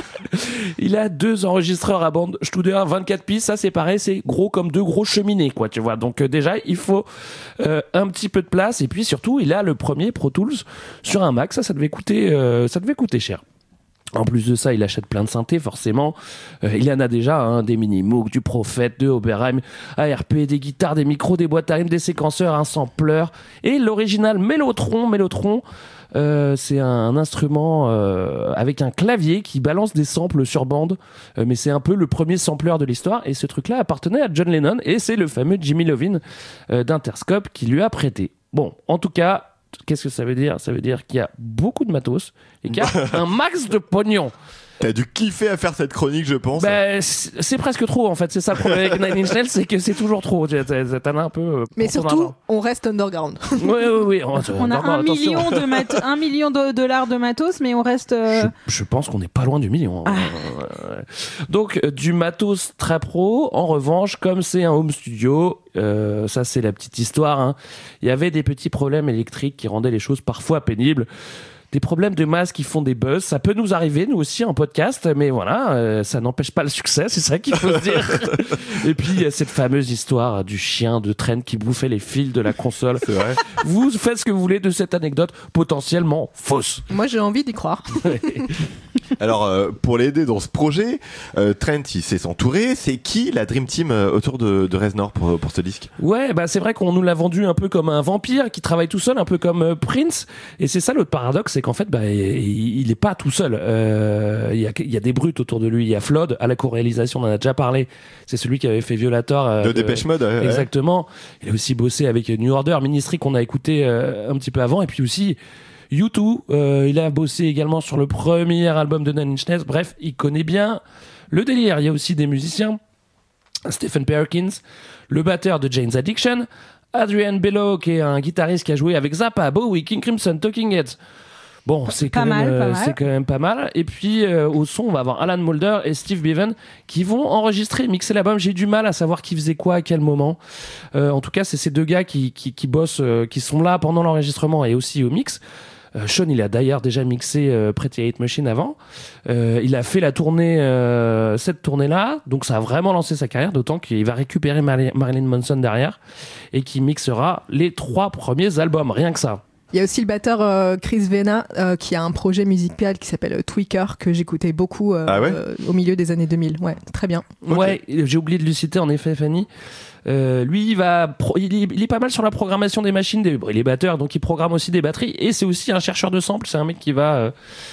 Il a deux enregistreurs à bande Studer, vingt-quatre pistes, ça c'est pareil, c'est gros comme deux gros cheminées, quoi, tu vois. Donc euh, déjà, il faut euh, un petit peu de place, et puis surtout, il a le premier Pro Tools sur un Mac, ça, ça devait coûter, euh, ça devait coûter cher. En plus de ça, il achète plein de synthés, forcément. Euh, il en a déjà, hein, des Mini-Moog, du Prophet, de Oberheim, A R P, des guitares, des micros, des boîtes à rythmes, des séquenceurs, un sampler, et l'original Mellotron. Mellotron, euh, c'est un, un instrument euh, avec un clavier qui balance des samples sur bande, euh, mais c'est un peu le premier sampler de l'histoire, et ce truc-là appartenait à John Lennon, et c'est le fameux Jimmy Iovine euh, d'Interscope qui lui a prêté. Bon, en tout cas, qu'est-ce que ça veut dire? Ça veut dire qu'il y a beaucoup de matos et qu'il y a un max de pognon. T'as dû kiffer à faire cette chronique, je pense. Ben, c'est c'est presque trop en fait, c'est ça le problème avec Nine Inch Nails, c'est que c'est toujours trop. T'en as un peu. euh, Mais pour ton surtout, argent. on reste underground. Oui, oui, oui. On, On a un million de mat- un million de dollars de matos, mais on reste. euh, Je, je pense qu'on n'est pas loin du million. Ah. Euh, Donc, euh, du matos très pro. En revanche, comme c'est un home studio, euh, ça c'est la petite histoire, hein, il y avait des petits problèmes électriques qui rendaient les choses parfois pénibles. Des problèmes de masse qui font des buzz, ça peut nous arriver, nous aussi, en podcast, mais voilà, euh, ça n'empêche pas le succès, c'est ça qu'il faut se dire. Et puis, il y a cette fameuse histoire du chien de Trent qui bouffait les fils de la console. C'est vrai. Vous faites ce que vous voulez de cette anecdote potentiellement fausse. Moi, j'ai envie d'y croire. Alors, euh, pour l'aider dans ce projet, euh, Trent, il sait s'entourer. C'est qui la Dream Team euh, autour de, de Reznor pour, pour ce disque? Ouais, bah c'est vrai qu'on nous l'a vendu un peu comme un vampire qui travaille tout seul, un peu comme euh, Prince. Et c'est ça l'autre paradoxe, c'est qu'en fait, bah, il, il est pas tout seul. Euh, Il y, a, il y a des brutes autour de lui. Il y a Flood à la co-réalisation, on en a déjà parlé. C'est celui qui avait fait Violator. Euh, De Dépêche Mode, ouais, ouais. Exactement. Il a aussi bossé avec New Order, Ministry qu'on a écouté euh, un petit peu avant. Et puis aussi U deux. Euh, il a bossé également sur le premier album de Nine Inch Nails. Bref, il connaît bien le délire. Il y a aussi des musiciens. Stephen Perkins, le batteur de Jane's Addiction, Adrian Bello, qui est un guitariste qui a joué avec Zappa, Bowie, King Crimson, Talking Heads. Bon, c'est Pas quand, même, mal, euh, pas mal. c'est quand même pas mal. Et puis euh, au son, on va avoir Alan Moulder et Steve Bevan qui vont enregistrer, mixer l'album. J'ai du mal à savoir qui faisait quoi à quel moment. Euh, en tout cas, c'est ces deux gars qui, qui, qui bossent, euh, qui sont là pendant l'enregistrement et aussi au mix. Euh, Sean, il a d'ailleurs déjà mixé euh, Pretty Hate Machine avant. Euh, il a fait la tournée, euh, cette tournée-là, donc ça a vraiment lancé sa carrière, d'autant qu'il va récupérer Mar- Marilyn Manson derrière et qui mixera les trois premiers albums, rien que ça. Il y a aussi le batteur euh, Chris Vena euh, qui a un projet musical qui s'appelle euh, Tweaker que j'écoutais beaucoup euh, Ah ouais euh, au milieu des années deux mille. Ouais, très bien. Ok. Ouais, j'ai oublié de lui citer en effet, Fanny. Euh, lui, il va, pro- il, est, il est pas mal sur la programmation des machines. Des, bon, il est batteur, donc il programme aussi des batteries. Et c'est aussi un chercheur de samples. C'est un mec qui va euh,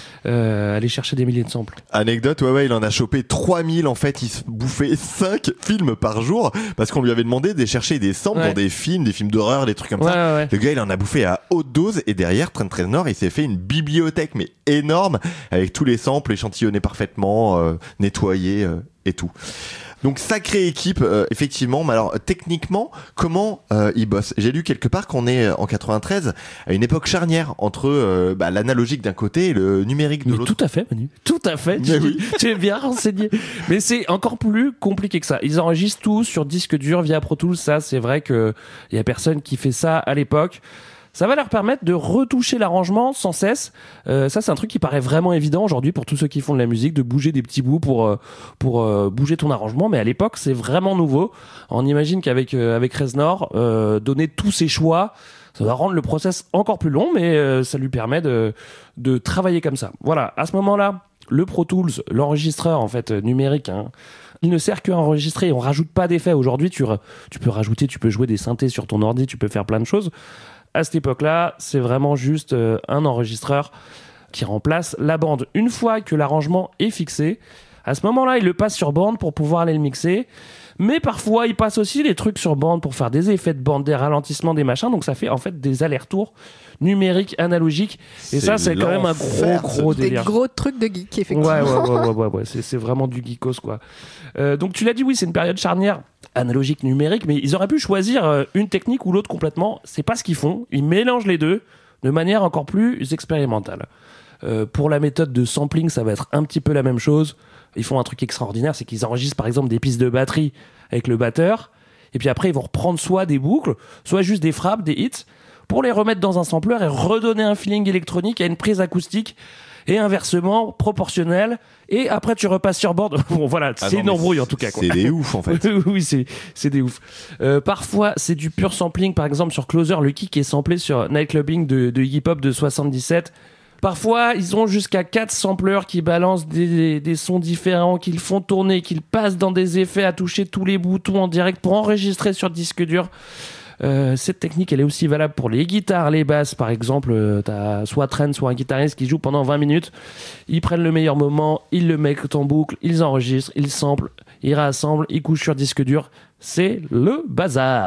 euh, aller chercher des milliers de samples. Anecdote, ouais, ouais, il en a chopé trois mille. En fait, il se bouffait cinq films par jour parce qu'on lui avait demandé de chercher des samples Ouais. dans des films, des films d'horreur, des trucs comme Ouais, ça. ouais, ouais. Le gars, il en a bouffé à haute dose et derrière, Trent Reznor, il s'est fait une bibliothèque, mais énorme, avec tous les samples échantillonnés parfaitement, euh, nettoyés euh, et tout. Donc sacrée équipe, euh, effectivement. Mais alors techniquement, comment euh, ils bossent? J'ai lu quelque part qu'on est euh, en quatre-vingt-treize à une époque charnière entre euh, bah, l'analogique d'un côté et le numérique de Mais l'autre. tout à fait, Manu. Tout à fait. Mais Tu, oui. tu es bien renseigné. Mais c'est encore plus compliqué que ça. Ils enregistrent tout sur disque dur via Pro Tools. Ça, c'est vrai que il y a personne qui fait ça à l'époque. Ça va leur permettre de retoucher l'arrangement sans cesse. Euh, ça, c'est un truc qui paraît vraiment évident aujourd'hui pour tous ceux qui font de la musique, de bouger des petits bouts pour euh, pour euh, bouger ton arrangement. Mais à l'époque, c'est vraiment nouveau. On imagine qu'avec euh, avec Reznor, euh, donner tous ses choix, ça va rendre le process encore plus long, mais euh, ça lui permet de de travailler comme ça. Voilà. À ce moment-là, le Pro Tools, l'enregistreur en fait euh, numérique, hein, il ne sert qu'à enregistrer. On rajoute pas d'effets. Aujourd'hui, tu re- tu peux rajouter, tu peux jouer des synthés sur ton ordi, tu peux faire plein de choses. À cette époque-là, c'est vraiment juste euh, un enregistreur qui remplace la bande. Une fois que l'arrangement est fixé, à ce moment-là, il le passe sur bande pour pouvoir aller le mixer. Mais parfois, il passe aussi des trucs sur bande pour faire des effets de bande, des ralentissements, des machins. Donc ça fait en fait des allers-retours numériques, analogiques. Et ça, c'est quand même un gros, l'enfer, gros Des délire. gros trucs de geek, effectivement. Ouais, ouais, ouais, ouais, ouais, ouais. C'est, c'est vraiment du geekos, quoi. Euh, donc, tu l'as dit, oui, c'est une période charnière, analogique, numérique, mais ils auraient pu choisir euh, une technique ou l'autre complètement. C'est pas ce qu'ils font. Ils mélangent les deux de manière encore plus expérimentale. Euh, pour la méthode de sampling, ça va être un petit peu la même chose. Ils font un truc extraordinaire, c'est qu'ils enregistrent par exemple des pistes de batterie avec le batteur, et puis après ils vont reprendre soit des boucles, soit juste des frappes, des hits, pour les remettre dans un sampler et redonner un feeling électronique à une prise acoustique, et inversement, proportionnel, et après tu repasses sur bande. Bon voilà, Ah c'est non, une mais embrouille en tout cas, quoi. C'est des ouf en fait. Oui, c'est, c'est des ouf. Euh, parfois, c'est du pur sampling. Par exemple, sur Closer, le kick est samplé sur Night Clubbing de, de Iggy Pop de soixante-dix-sept. Parfois, ils ont jusqu'à quatre sampleurs qui balancent des, des, des sons différents, qu'ils font tourner, qu'ils passent dans des effets à toucher tous les boutons en direct pour enregistrer sur disque dur. Euh, cette technique, elle est aussi valable pour les guitares, les basses. Par exemple, euh, t'as soit Trent, soit un guitariste qui joue pendant vingt minutes. Ils prennent le meilleur moment, ils le mettent en boucle, ils enregistrent, ils samplent, ils rassemblent, ils couchent sur disque dur. C'est le bazar.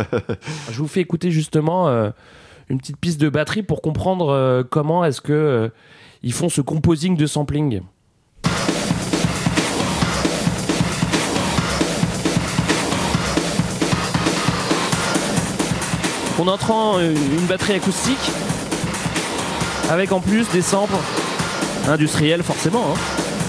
Je vous fais écouter justement euh, une petite piste de batterie pour comprendre euh, comment est-ce que euh, ils font ce composing de sampling. On entend une batterie acoustique avec en plus des samples industriels forcément, hein.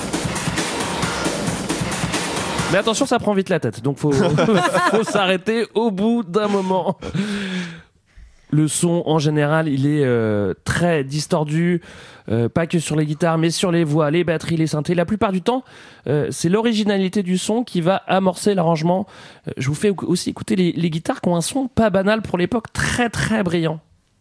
Mais attention, ça prend vite la tête, donc faut, faut s'arrêter au bout d'un moment. Le son, en général, il est euh, très distordu, euh, pas que sur les guitares, mais sur les voix, les batteries, les synthés. La plupart du temps, euh, c'est l'originalité du son qui va amorcer l'arrangement. Euh, je vous fais aussi écouter les, les guitares qui ont un son pas banal pour l'époque, très très brillant.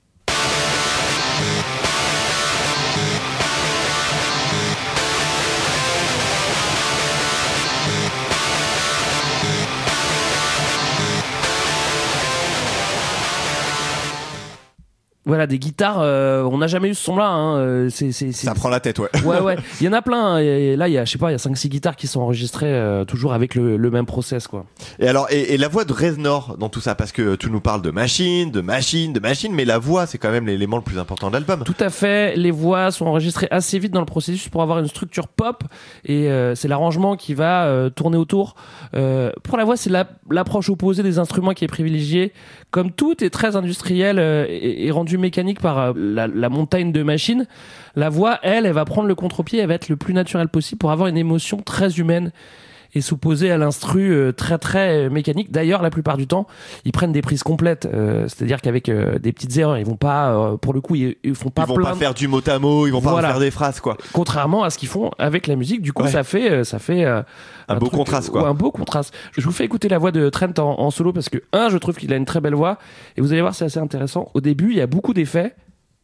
Voilà, des guitares, euh, on n'a jamais eu ce son-là. Hein. euh, C'est, c'est, c'est... Ça prend la tête, ouais. Ouais, ouais. Il y en a plein. hein. Et là, il y a, je sais pas, il y a cinq six guitares qui sont enregistrées euh, toujours avec le, le même process, quoi. Et alors, et, et la voix de Reznor dans tout ça, parce que tu nous parles de machine, de machine, de machine, mais la voix, c'est quand même l'élément le plus important de l'album. Tout à fait. Les voix sont enregistrées assez vite dans le processus pour avoir une structure pop. Et euh, c'est l'arrangement qui va euh, tourner autour. Euh, pour la voix, c'est la, l'approche opposée des instruments qui est privilégiée. Comme tout est très industriel euh, et, et rendu mécanique par euh, la, la montagne de machines, la voix, elle, elle va prendre le contre-pied, elle va être le plus naturel possible pour avoir une émotion très humaine et s'opposer à l'instru euh, très très mécanique. D'ailleurs, la plupart du temps, ils prennent des prises complètes, euh, c'est-à-dire qu'avec euh, des petites erreurs, ils vont pas, euh, pour le coup, ils, ils font pas Ils vont plein pas de- faire du mot à mot, ils vont pas Voilà. faire des phrases, quoi. Contrairement à ce qu'ils font avec la musique, du coup, Ouais. ça fait, euh, ça fait euh, Un beau truc- contraste, quoi. ouais, un beau contraste. Je vous fais écouter la voix de Trent en, en solo parce que un, je trouve qu'il a une très belle voix et vous allez voir, c'est assez intéressant. Au début, il y a beaucoup d'effets.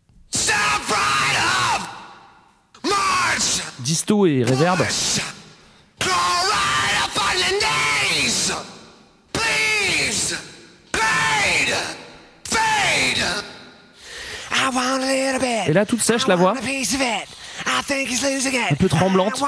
Disto et reverb. Et là, toute sèche la voix, un peu tremblante.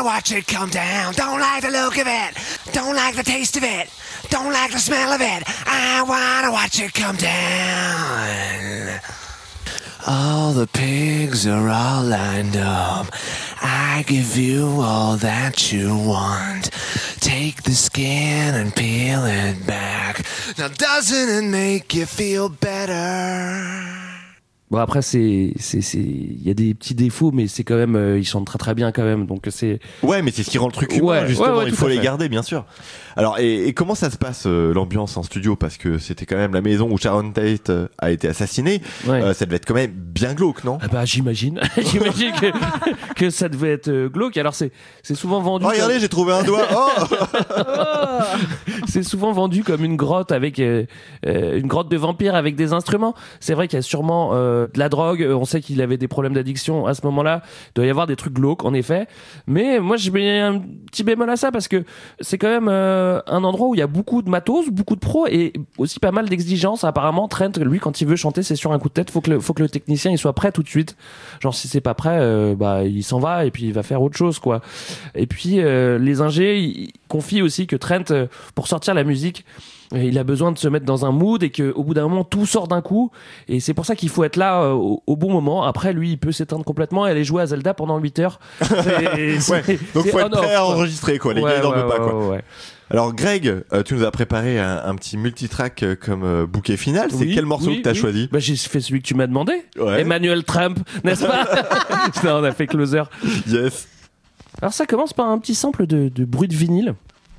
All the pigs are all lined up. I give you all that you want. Take the skin and peel it back. Now doesn't it make you feel better? Bon, après, c'est, c'est, c'est, il y a des petits défauts, mais c'est quand même, euh, ils chantent très très bien quand même, donc c'est. Ouais, mais c'est ce qui rend le truc humain, Ouais, justement. ouais, ouais, Il tout faut à les fait. garder, bien sûr. Alors, et, et comment ça se passe, euh, l'ambiance en studio? Parce que c'était quand même la maison où Sharon Tate euh, a été assassinée. Ouais. Euh, ça devait être quand même bien glauque, non? Ah bah, j'imagine, j'imagine que, que ça devait être euh, glauque. Alors, c'est, c'est souvent vendu. Oh, regardez, comme- j'ai trouvé un doigt. Oh! C'est souvent vendu comme une grotte avec euh, euh, une grotte de vampires avec des instruments. C'est vrai qu'il y a sûrement euh, de la drogue. On sait qu'il avait des problèmes d'addiction à ce moment-là. Il doit y avoir des trucs glauques, en effet. Mais moi, je mets un petit bémol à ça parce que c'est quand même euh, un endroit où il y a beaucoup de matos, beaucoup de pros et aussi pas mal d'exigences. Apparemment, Trent, lui, quand il veut chanter, c'est sur un coup de tête. Faut que le, faut que le technicien il soit prêt tout de suite. Genre, si c'est pas prêt, euh, bah il s'en va et puis il va faire autre chose, quoi. Et puis euh, les ingés ils confient aussi que Trent, euh, pour sortir la musique, euh, il a besoin de se mettre dans un mood et qu'au bout d'un moment tout sort d'un coup et c'est pour ça qu'il faut être là euh, au, au bon moment. Après lui il peut s'éteindre complètement et aller jouer à Zelda pendant huit heures. C'est- c'est- Ouais, donc c'est faut être on-off, prêt à quoi. enregistrer, quoi. Les Ouais, gars, ils dorment ouais, pas, ouais, quoi. ouais, ouais. Alors, Greg, euh, tu nous as préparé un, un petit multitrack euh, comme euh, bouquet final. C'est Oui, quel morceau oui, que t'as oui. choisi? Bah, j'ai fait celui que tu m'as demandé. Ouais. Emmanuel Trump, n'est-ce pas? Non, on a fait Closer. Yes. Alors ça commence par un petit sample de, de bruit de vinyle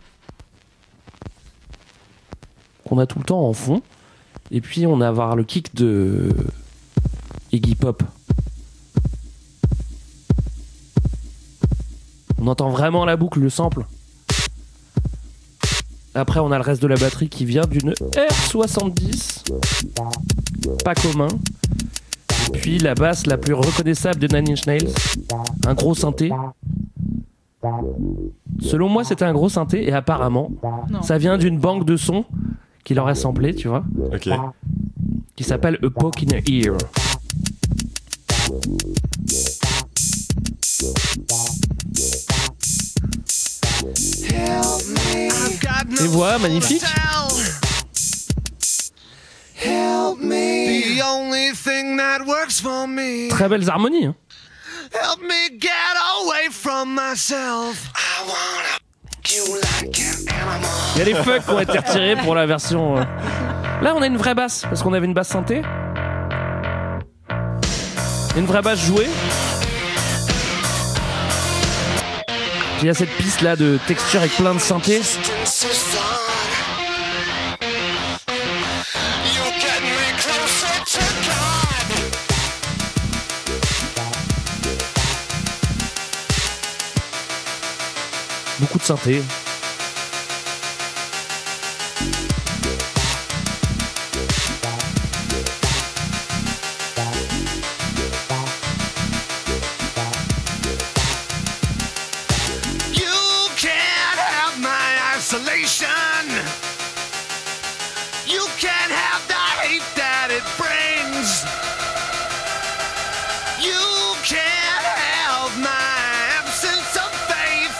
qu'on a tout le temps en fond. Et puis on va avoir le kick de Iggy Pop. On entend vraiment la boucle, le sample. Après on a le reste de la batterie qui vient d'une R soixante-dix. Pas commun. Et puis la basse la plus reconnaissable de Nine Inch Nails. Un gros synthé. Selon moi, c'était un gros synthé et apparemment, Non. ça vient d'une banque de sons qu'il aurait samplé, tu vois, Ok. qui s'appelle A Poke in the Ear. Et voilà, magnifique. Help me. The only thing that works for me. Très belles harmonies. Hein. Help me get away from myself. I wanna you like an animal. Il y a les fucks qui ont été retirés pour la version. euh. Là, on a une vraie basse parce qu'on avait une basse synthé. Une vraie basse jouée. Puis il y a cette piste là de texture avec plein de synthés. Beaucoup de synthés. You can't have my isolation. You can't have the hate that it brings. You can't have my absence of faith.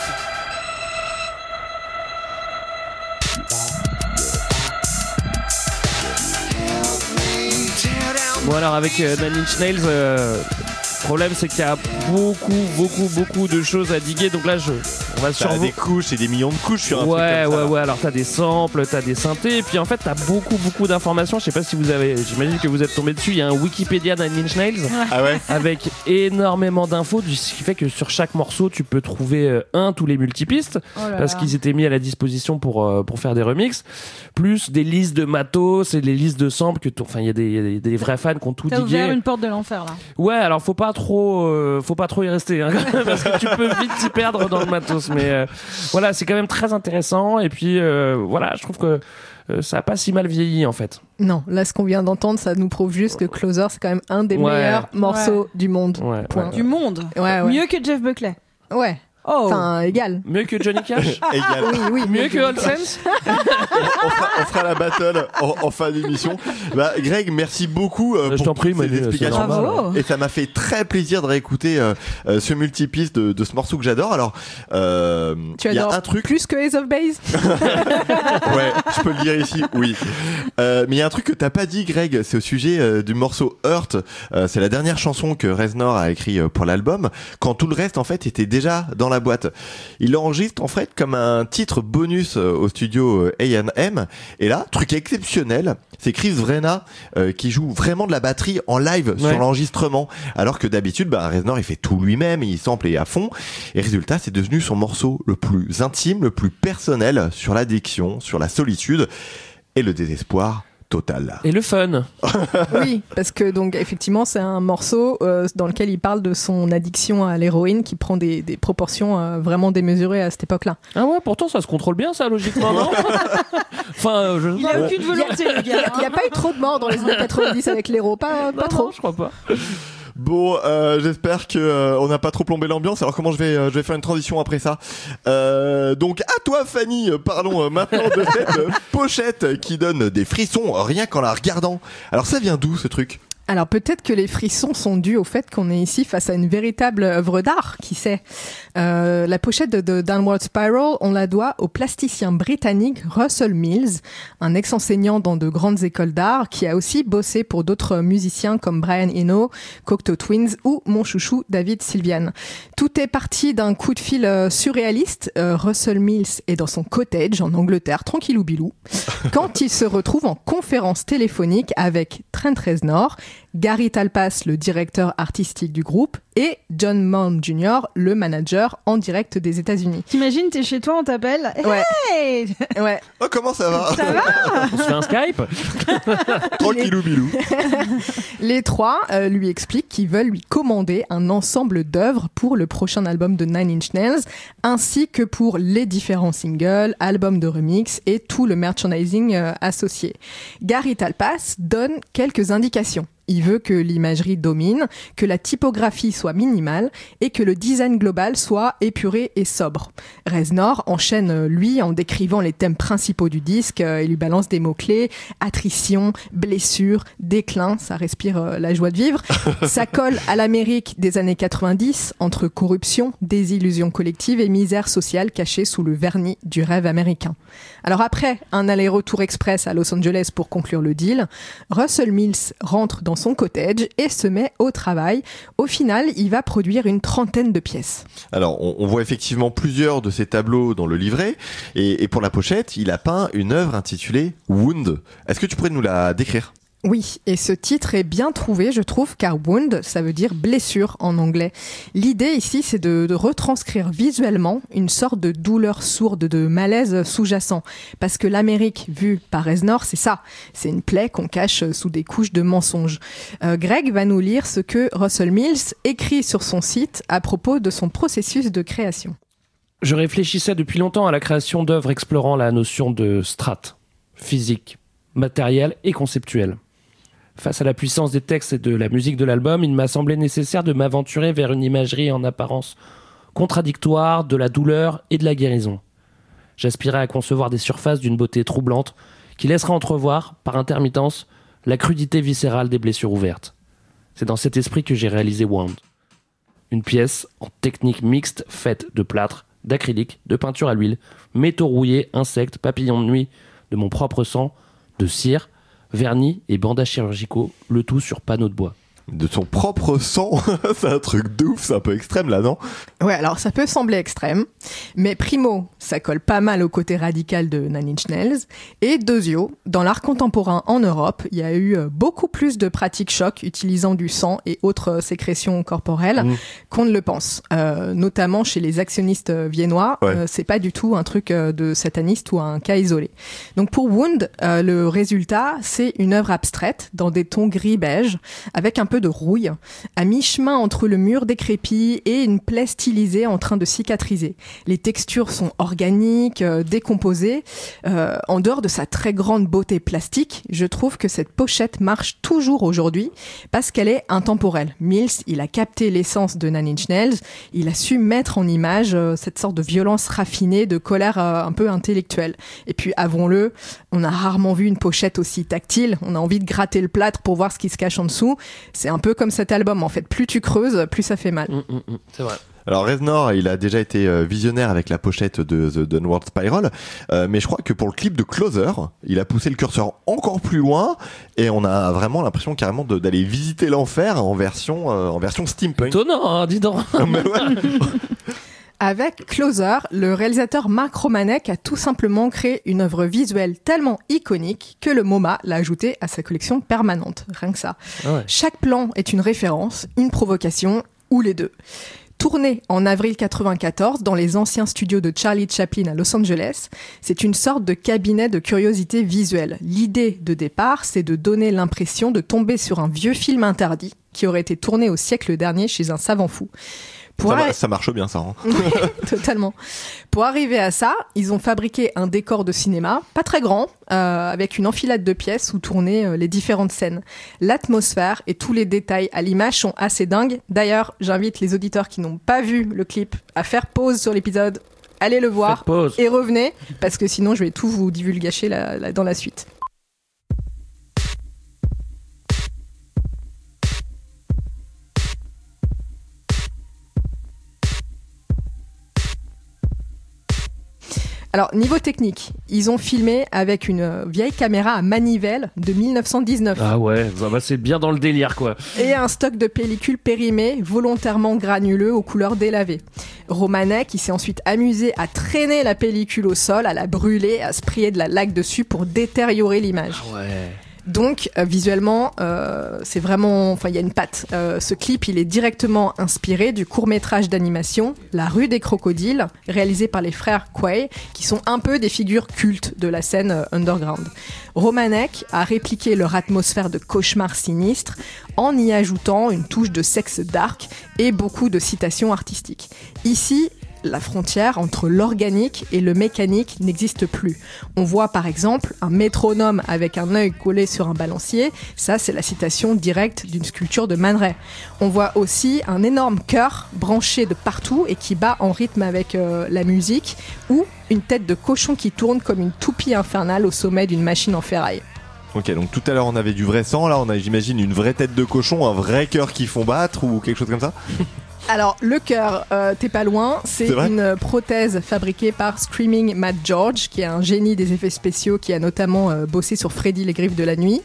Help me tear down. Bon alors avec euh, Nine Inch Nails, euh, le problème c'est qu'il y a beaucoup, beaucoup, beaucoup de choses à diguer. Donc là, je, on va Ça a survo- des couches et des millions de couches sur un Ouais, truc comme ouais, ça. ouais. Alors t'as des samples, t'as des synthés, et puis en fait t'as beaucoup, beaucoup d'informations. Je sais pas si vous avez, j'imagine que vous êtes tombé dessus. Il y a un Wikipédia Nine Inch Nails Ah ouais. avec énormément d'infos, ce qui fait que sur chaque morceau tu peux trouver euh, un tous les multipistes Oh là parce là. qu'ils étaient mis à la disposition pour euh, pour faire des remixes, plus des listes de matos et des listes de samples que, t'- enfin il y a des, il y a des, des vrais fans qui ont tout T'as digué. ouvert une porte de l'enfer là. Ouais, alors faut pas trop, euh, faut pas trop y rester, hein, quand même, parce que tu peux vite t'y perdre dans le matos. Mais euh, voilà, c'est quand même très intéressant. Et puis euh, voilà, je trouve que euh, ça a pas si mal vieilli en fait. Non, là, ce qu'on vient d'entendre, ça nous prouve juste que Closer, c'est quand même un des Ouais. meilleurs morceaux du monde. Ouais, Point. Du monde. Ouais, ouais. Mieux que Jeff Buckley. Ouais. Oh. Enfin, égal. Mieux que Johnny Cash. Égal. Oui, oui. Mieux que All Sense. on, fera, on fera la battle en, en fin d'émission. Bah, Greg, merci beaucoup euh, Je pour t'en prie, toutes ces Manu, c'est explications. normal. Bravo. Et ça m'a fait très plaisir de réécouter euh, euh, ce multipiste de, de ce morceau que j'adore. Alors, euh, Tu il y a adores un truc. plus que Ace of Base. Ouais, je peux le dire ici, oui. Euh, mais il y a un truc que t'as pas dit, Greg, c'est au sujet euh, du morceau Hurt. Euh, c'est la dernière chanson que Reznor a écrit euh, pour l'album, quand tout le reste, en fait, était déjà dans la boîte. Il l'enregistre, en fait, comme un titre bonus euh, au studio euh, A and M. Et là, truc exceptionnel, c'est Chris Vrenna euh, qui joue vraiment de la batterie en live Ouais. sur l'enregistrement. Alors que d'habitude, bah, Reznor, il fait tout lui-même, il sample et à fond. Et résultat, c'est devenu son morceau le plus intime, le plus personnel sur l'addiction, sur la solitude et le désespoir total. Et le fun. Oui, parce que donc effectivement c'est un morceau euh, dans lequel il parle de son addiction à l'héroïne qui prend des, des proportions euh, vraiment démesurées à cette époque-là. Ah ouais, pourtant ça se contrôle bien ça logiquement, non? Enfin, euh, je Il a aucune volonté, le Il n'y a, gars. il y a pas eu trop de morts dans les années quatre-vingt-dix avec l'héros, pas, pas Non, trop. non, je crois pas. Bon, euh, j'espère que euh, on n'a pas trop plombé l'ambiance. Alors comment je vais, euh, je vais faire une transition après ça. Euh, donc à toi, Fanny. Parlons euh, maintenant de cette euh, pochette qui donne des frissons rien qu'en la regardant. Alors ça vient d'où ce truc? Alors peut-être que les frissons sont dus au fait qu'on est ici face à une véritable œuvre d'art, qui sait. Euh, la pochette de, de Downward Spiral, on la doit au plasticien britannique Russell Mills, un ex-enseignant dans de grandes écoles d'art qui a aussi bossé pour d'autres musiciens comme Brian Eno, Cocteau Twins ou mon chouchou David Sylvian. Tout est parti d'un coup de fil euh, surréaliste. Euh, Russell Mills est dans son cottage en Angleterre, tranquillou bilou, quand il se retrouve en conférence téléphonique avec Trent Reznor, Gary Talpas, le directeur artistique du groupe, et John Malm junior, le manager en direct des États-Unis. T'imagines, t'es chez toi, on t'appelle. Ouais. Hey Ouais. Oh comment ça va? Ça va? On se fait un Skype. Tranquillou bilou. Les trois euh, lui expliquent qu'ils veulent lui commander un ensemble d'œuvres pour le prochain album de Nine Inch Nails, ainsi que pour les différents singles, albums de remix et tout le merchandising euh, associé. Gary Talpas donne quelques indications. Il veut que l'imagerie domine, que la typographie soit minimale et que le design global soit épuré et sobre. Reznor enchaîne, lui, en décrivant les thèmes principaux du disque. Euh, il lui balance des mots-clés, attrition, blessure, déclin, ça respire euh, la joie de vivre. Ça colle à l'Amérique des années quatre-vingt-dix, entre corruption, désillusion collective et misère sociale cachée sous le vernis du rêve américain. Alors après un aller-retour express à Los Angeles pour conclure le deal, Russell Mills rentre dans son cottage et se met au travail. Au final, il va produire une trentaine de pièces. Alors, on, on voit effectivement plusieurs de ces tableaux dans le livret. Et, et pour la pochette, il a peint une œuvre intitulée Wound. Est-ce que tu pourrais nous la décrire ? Oui, et ce titre est bien trouvé, je trouve, car wound, ça veut dire blessure en anglais. L'idée ici, c'est de, de retranscrire visuellement une sorte de douleur sourde, de malaise sous-jacent. Parce que l'Amérique, vue par Reznor, c'est ça. C'est une plaie qu'on cache sous des couches de mensonges. Euh, Greg va nous lire ce que Russell Mills écrit sur son site à propos de son processus de création. Je réfléchissais depuis longtemps à la création d'œuvres explorant la notion de strate, physique, matérielle et conceptuelle. Face à la puissance des textes et de la musique de l'album, il m'a semblé nécessaire de m'aventurer vers une imagerie en apparence contradictoire de la douleur et de la guérison. J'aspirais à concevoir des surfaces d'une beauté troublante qui laisseraient entrevoir, par intermittence, la crudité viscérale des blessures ouvertes. C'est dans cet esprit que j'ai réalisé Wound. Une pièce en technique mixte faite de plâtre, d'acrylique, de peinture à l'huile, métaux rouillés, insectes, papillons de nuit, de mon propre sang, de cire, vernis et bandages chirurgicaux, le tout sur panneau de bois. De son propre sang. C'est un truc de ouf, c'est un peu extrême là, non? Ouais, alors ça peut sembler extrême, mais primo, ça colle pas mal au côté radical de Nine Inch Nails. Et deuxio, dans l'art contemporain en Europe, il y a eu beaucoup plus de pratiques choc utilisant du sang et autres sécrétions corporelles mmh. qu'on ne le pense. Euh, notamment chez les actionnistes viennois, ouais. euh, c'est pas du tout un truc de sataniste ou un cas isolé. Donc pour Wound, euh, le résultat, c'est une œuvre abstraite dans des tons gris-beige, avec un peu de rouille, à mi-chemin entre le mur décrépit et une plaie stylisée en train de cicatriser. Les textures sont organiques, euh, décomposées. Euh, en dehors de sa très grande beauté plastique, je trouve que cette pochette marche toujours aujourd'hui parce qu'elle est intemporelle. Mills, il a capté l'essence de Nine Inch Nails, il a su mettre en image euh, cette sorte de violence raffinée, de colère euh, un peu intellectuelle. Et puis, avouons-le, on a rarement vu une pochette aussi tactile. On a envie de gratter le plâtre pour voir ce qui se cache en dessous. C'est un peu comme cet album, en fait. Plus tu creuses, plus ça fait mal. Mmh, mmh, c'est vrai. Alors Reznor, il a déjà été visionnaire avec la pochette de The Downward Spiral, euh, mais je crois que pour le clip de Closer, il a poussé le curseur encore plus loin et on a vraiment l'impression carrément de, d'aller visiter l'enfer en version, euh, en version steampunk. Étonnant, hein, dis donc. Mais ouais. Avec Closer, le réalisateur Mark Romanek a tout simplement créé une œuvre visuelle tellement iconique que le MoMA l'a ajoutée à sa collection permanente. Rien que ça. Ah ouais. Chaque plan est une référence, une provocation ou les deux. Tourné en avril quatre-vingt-quatorze dans les anciens studios de Charlie Chaplin à Los Angeles, c'est une sorte de cabinet de curiosité visuelle. L'idée de départ, c'est de donner l'impression de tomber sur un vieux film interdit qui aurait été tourné au siècle dernier chez un savant fou. Ça, arri- ça marche bien, ça. Hein. Totalement. Pour arriver à ça, ils ont fabriqué un décor de cinéma, pas très grand, euh, avec une enfilade de pièces où tournaient euh, les différentes scènes. L'atmosphère et tous les détails à l'image sont assez dingues. D'ailleurs, j'invite les auditeurs qui n'ont pas vu le clip à faire pause sur l'épisode, allez le voir et revenez, parce que sinon je vais tout vous divulgacher la, la, dans la suite. Alors, niveau technique, ils ont filmé avec une vieille caméra à manivelle de dix-neuf cent dix-neuf. Ah ouais, bah c'est bien dans le délire, quoi. Et un stock de pellicules périmées, volontairement granuleux, aux couleurs délavées. Romanek, il s'est ensuite amusé à traîner la pellicule au sol, à la brûler, à sprayer de la laque dessus pour détériorer l'image. Ah ouais. Donc euh, visuellement, euh, c'est vraiment, enfin il y a une patte. Euh, ce clip, il est directement inspiré du court-métrage d'animation La Rue des Crocodiles, réalisé par les frères Quay, qui sont un peu des figures cultes de la scène euh, underground. Romanek a répliqué leur atmosphère de cauchemar sinistre en y ajoutant une touche de sexe dark et beaucoup de citations artistiques. Ici, la frontière entre l'organique et le mécanique n'existe plus. On voit par exemple un métronome avec un œil collé sur un balancier, ça c'est la citation directe d'une sculpture de Man Ray. On voit aussi un énorme chœur branché de partout et qui bat en rythme avec euh, la musique, ou une tête de cochon qui tourne comme une toupie infernale au sommet d'une machine en ferraille. Ok, donc tout à l'heure on avait du vrai sang, là on a j'imagine une vraie tête de cochon, un vrai cœur qui font battre ou quelque chose comme ça. Alors, le cœur, euh, t'es pas loin, c'est, c'est une prothèse fabriquée par Screaming Mad George, qui est un génie des effets spéciaux, qui a notamment euh, bossé sur Freddy les Griffes de la Nuit.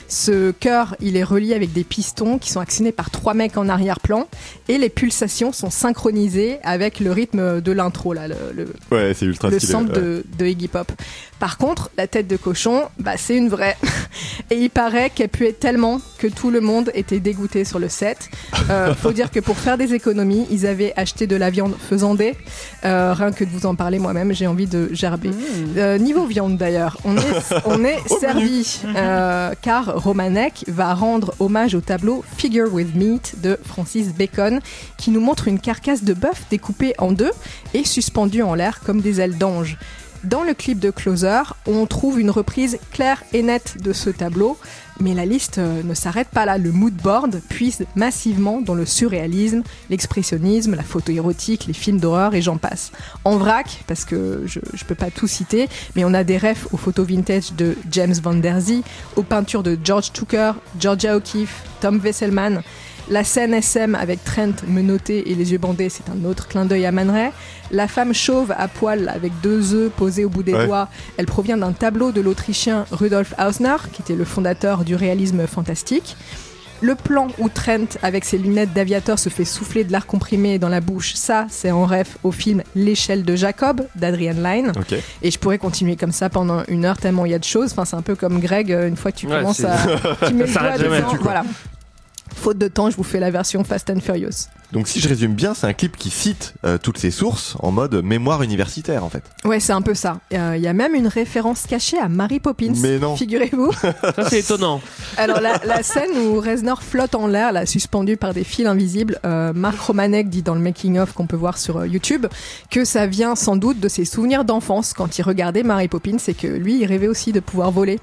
Ce cœur, il est relié avec des pistons qui sont actionnés par trois mecs en arrière-plan, et les pulsations sont synchronisées avec le rythme de l'intro, là, le, le, ouais, c'est ultra le stylé, sample ouais. de, de Iggy Pop. Par contre, la tête de cochon, bah, c'est une vraie. Et il paraît qu'elle puait tellement que tout le monde était dégoûté sur le set. Euh, faut dire que pour faire des économies, ils avaient acheté de la viande faisandée. Euh, rien que de vous en parler moi-même, j'ai envie de gerber. Mmh. Euh, niveau viande d'ailleurs, on est, on est servi. Euh, car Romanek va rendre hommage au tableau Figure with Meat de Francis Bacon, qui nous montre une carcasse de bœuf découpée en deux et suspendue en l'air comme des ailes d'ange. Dans le clip de Closer, on trouve une reprise claire et nette de ce tableau, mais la liste ne s'arrête pas là. Le mood board puise massivement dans le surréalisme, l'expressionnisme, la photo érotique, les films d'horreur et j'en passe. En vrac, parce que je, je peux pas tout citer, mais on a des refs aux photos vintage de James Van Der Zee, aux peintures de George Tucker, Georgia O'Keeffe, Tom Wesselmann. La scène S M avec Trent menotté et les yeux bandés, c'est un autre clin d'œil à Man Ray. La femme chauve à poil avec deux œufs posés au bout des ouais. doigts, elle provient d'un tableau de l'Autrichien Rudolf Hausner, qui était le fondateur du réalisme fantastique. Le plan où Trent, avec ses lunettes d'aviateur, se fait souffler de l'air comprimé dans la bouche, ça, c'est en ref au film L'échelle de Jacob d'Adrian Lyne. Ok. Et je pourrais continuer comme ça pendant une heure tellement il y a de choses. Enfin, c'est un peu comme Greg, une fois que tu Ouais, commences c'est- à... Tu mets le Ça doigt arrête jamais, dedans, tu vois. voilà. Faute de temps, je vous fais la version Fast and Furious. Donc si je résume bien, c'est un clip qui cite euh, toutes ses sources en mode mémoire universitaire en fait. Ouais, c'est un peu ça. Il euh, y a même une référence cachée à Mary Poppins, Mais non. figurez-vous. Ça, c'est étonnant. Alors la, la scène où Reznor flotte en l'air, là, suspendu par des fils invisibles, euh, Mark Romanek dit dans le making-of qu'on peut voir sur euh, YouTube que ça vient sans doute de ses souvenirs d'enfance quand il regardait Mary Poppins et que lui, il rêvait aussi de pouvoir voler.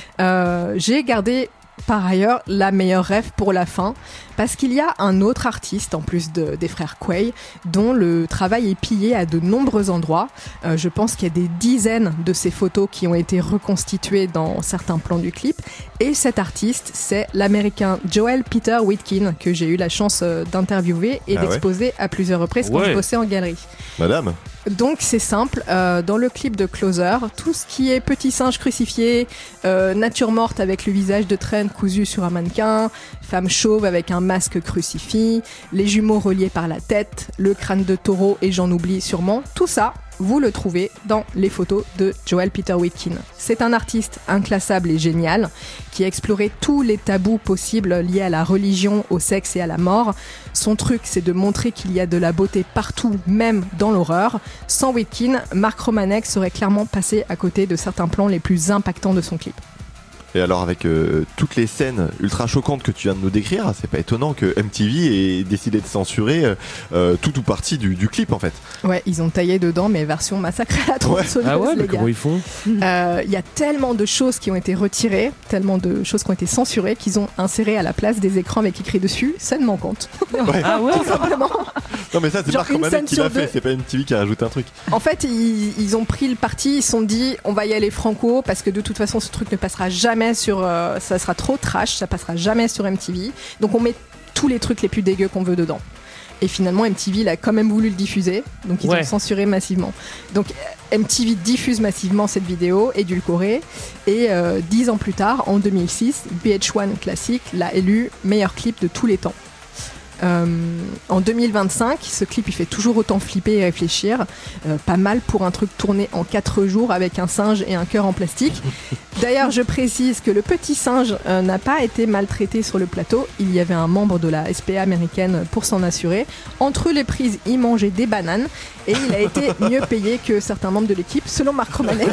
Euh, j'ai gardé par ailleurs la meilleure rêve pour la fin, parce qu'il y a un autre artiste en plus de, des frères Quay dont le travail est pillé à de nombreux endroits. Euh, je pense qu'il y a des dizaines de ces photos qui ont été reconstituées dans certains plans du clip, et cet artiste, c'est l'américain Joel Peter Whitkin, que j'ai eu la chance euh, d'interviewer et Ah ouais. d'exposer à plusieurs reprises quand Ouais. je bossais en galerie. Madame. Donc c'est simple, euh, dans le clip de Closer, tout ce qui est petit singe crucifié, euh, nature morte avec le visage de Trent cousu sur un mannequin, femme chauve avec un masque crucifix, les jumeaux reliés par la tête, le crâne de taureau et j'en oublie sûrement, tout ça, vous le trouvez dans les photos de Joel Peter Whitkin. C'est un artiste inclassable et génial qui a exploré tous les tabous possibles liés à la religion, au sexe et à la mort. Son truc, c'est de montrer qu'il y a de la beauté partout, même dans l'horreur. Sans Whitkin, Mark Romanek serait clairement passé à côté de certains plans les plus impactants de son clip. Et alors avec euh, toutes les scènes ultra choquantes que tu viens de nous décrire, c'est pas étonnant que M T V ait décidé de censurer euh, euh, tout ou partie du, du clip en fait. Ouais, ils ont taillé dedans, mais version massacre à la tronçonneuse, Ah ouais, mais les gars. comment ils font? Euh, Il y a tellement de choses qui ont été retirées, tellement de choses qui ont été censurées, qu'ils ont inséré à la place des écrans avec écrit dessus scène manquante. Ouais. Ah ouais? Tout simplement. Non mais ça c'est Genre Marc une Romanek scène qui sur l'a fait, deux. c'est pas M T V qui a rajouté un truc. En fait, ils, ils ont pris le parti, ils se sont dit on va y aller franco parce que de toute façon ce truc ne passera jamais sur, euh, ça sera trop trash, ça passera jamais sur M T V. Donc on met tous les trucs les plus dégueux qu'on veut dedans. Et finalement M T V il a quand même voulu le diffuser, donc ils Ouais. ont censuré massivement. Donc euh, M T V diffuse massivement cette vidéo, édulcorée, et euh, dix ans plus tard, en deux mille six, B H un Classic l'a élu meilleur clip de tous les temps. Euh, en deux mille vingt-cinq, ce clip il fait toujours autant flipper et réfléchir. Euh, pas mal pour un truc tourné en quatre jours avec un singe et un cœur en plastique. D'ailleurs, je précise que le petit singe euh, n'a pas été maltraité sur le plateau. Il y avait un membre de la S P A américaine pour s'en assurer. Entre les prises, il mangeait des bananes et il a été mieux payé que certains membres de l'équipe, selon Marc Romanek.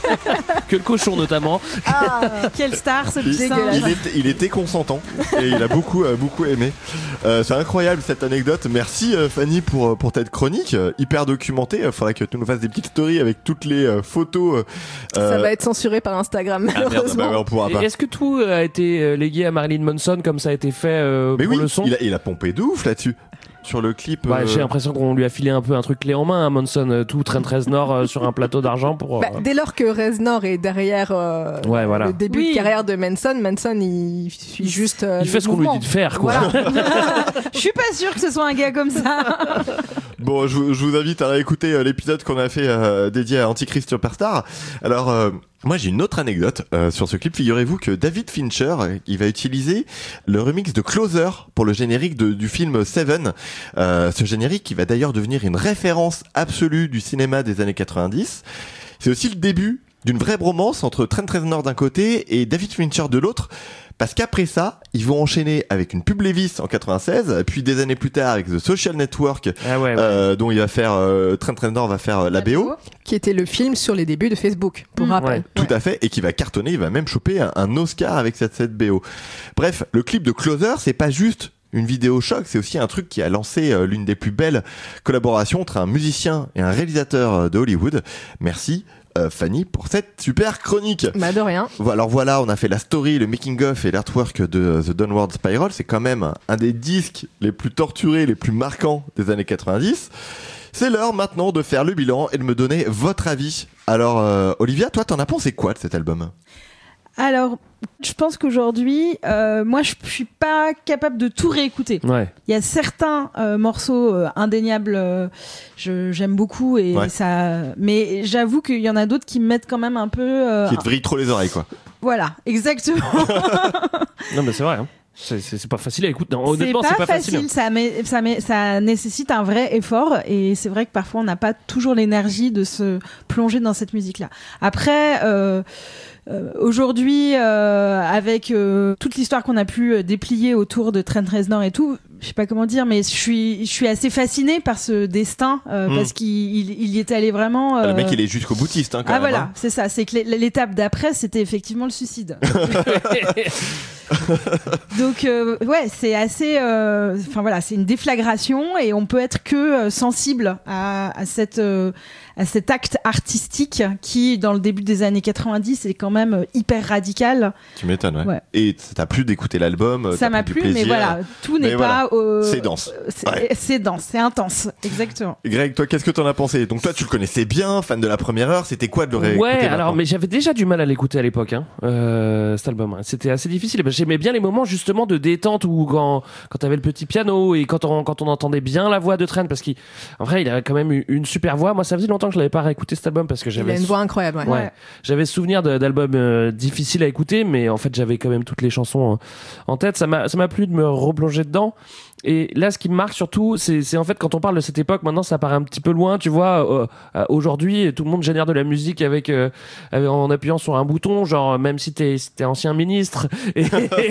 Que le cochon notamment. Ah, quelle star ce Il, petit singe. il était, il était consentant et il a beaucoup, euh, beaucoup aimé. Euh, c'est incroyable cette anecdote. Merci euh, Fanny pour, pour cette chronique euh, hyper documentée. Il faudrait que tu nous fasses des petites stories avec toutes les euh, photos. euh, Ça va être censuré par Instagram, ah, merde, malheureusement. bah ouais, on pourra Et pas. Est-ce que tout euh, a été euh, légué à Marilyn Manson comme ça a été fait euh, Mais pour oui, le son? il a, il a pompé de ouf là-dessus. Sur le clip. Ouais, euh, j'ai l'impression qu'on lui a filé un peu un truc clé en main à Manson, euh, tout Trent Reznor euh, sur un plateau d'argent pour. euh, Bah, dès lors que Reznor est derrière euh, Ouais, voilà. le début Oui. de carrière de Manson, Manson il suit juste euh, Il le fait ce qu'on lui mouvement. dit de faire, quoi. Voilà. Je suis pas sûre que ce soit un gars comme ça. Bon, je, vous- je vous invite à écouter euh, l'épisode qu'on a fait euh, dédié à Antichrist Superstar. Alors, euh, moi j'ai une autre anecdote euh, sur ce clip. Figurez-vous que David Fincher, euh, il va utiliser le remix de Closer pour le générique de- du film Seven. Euh, ce générique qui va d'ailleurs devenir une référence absolue du cinéma des années quatre-vingt-dix. C'est aussi le début d'une vraie bromance entre Trent Reznor d'un côté et David Fincher de l'autre. Parce qu'après ça, ils vont enchaîner avec une pub Levi's en quatre-vingt-seize, puis des années plus tard avec The Social Network, Ah ouais, ouais. euh, dont il va faire euh, Trent Reznor va faire euh, la B O. Qui était le film sur les débuts de Facebook, pour Mmh. rappel. Ouais. Tout à fait, et qui va cartonner, il va même choper un, un Oscar avec cette, cette B O. Bref, le clip de Closer, c'est pas juste une vidéo choc, c'est aussi un truc qui a lancé euh, l'une des plus belles collaborations entre un musicien et un réalisateur euh, de Hollywood. Merci euh, Fanny pour cette super chronique. Bah de rien. Voilà, alors voilà, on a fait la story, le making of et l'artwork de euh, The Downward Spiral. C'est quand même un des disques les plus torturés, les plus marquants des années quatre-vingt-dix. C'est l'heure maintenant de faire le bilan et de me donner votre avis. Alors euh, Olivia, toi t'en as pensé quoi de cet album ? Alors, je pense qu'aujourd'hui, euh, moi, je je suis pas capable de tout réécouter. Ouais. Il y a certains euh, morceaux euh, indéniables, euh, je- j'aime beaucoup, et Ouais. ça. Mais j'avoue qu'il y en a d'autres qui me mettent quand même un peu. euh, Qui te vrille trop les oreilles quoi. Voilà, exactement. Non, mais c'est vrai. Hein. C'est, c'est, c'est pas facile à écouter. Non, C'est honnêtement, pas, c'est pas facile, facile. Ça, met- ça, met- ça nécessite un vrai effort et c'est vrai que parfois on n'a pas toujours l'énergie de se plonger dans cette musique-là. Après, euh, euh, aujourd'hui, euh, avec euh, toute l'histoire qu'on a pu euh, déplier autour de Trent Reznor et tout, je sais pas comment dire, mais je suis, je suis assez fascinée par ce destin euh, Mm. parce qu'il il, il y est allé vraiment. Ah, le euh, mec, il est jusqu'au boutiste, hein, quand Ah même. voilà, hein. c'est ça. C'est que l'é- l'étape d'après, c'était effectivement le suicide. Donc euh, ouais, c'est assez. euh, Enfin voilà, c'est une déflagration et on peut être que euh, sensible à, à cette euh, à cet acte artistique qui, dans le début des années quatre-vingt-dix, est quand même euh, hyper radical. Tu m'étonnes, ouais. Ouais. Et ça t'a plu d'écouter l'album euh, Ça t'as m'a pris du plu, mais plaisir. voilà, tout n'est Mais pas. voilà. euh, C'est dense. C'est Ouais. c'est dense, c'est intense, exactement. Greg, toi, qu'est-ce que t'en as pensé? Donc toi, tu le connaissais bien, fan de la première heure. C'était quoi de le réécouter Ouais, maintenant alors, mais j'avais déjà du mal à l'écouter à l'époque, hein, euh, cet album. hein. C'était assez difficile. Ben, J'aimais bien les moments justement de détente où quand, quand t'avais le petit piano et quand on, quand on entendait bien la voix de Trent, parce qu'en vrai, il avait quand même eu une super voix. Moi, ça faisait longtemps que je l'avais pas réécouté cet album parce que Il j'avais a une voix incroyable. Ouais. Ouais. J'avais souvenir de- d'albums euh, difficiles à écouter, mais en fait, j'avais quand même toutes les chansons euh, en tête. Ça m'a, ça m'a plu de me replonger dedans. Et là, ce qui me marque surtout, c'est, c'est en fait quand on parle de cette époque, maintenant ça paraît un petit peu loin, tu vois. Euh, euh, aujourd'hui, tout le monde génère de la musique avec, euh, avec- en appuyant sur un bouton, genre même si t'es, si t'es ancien ministre. Et,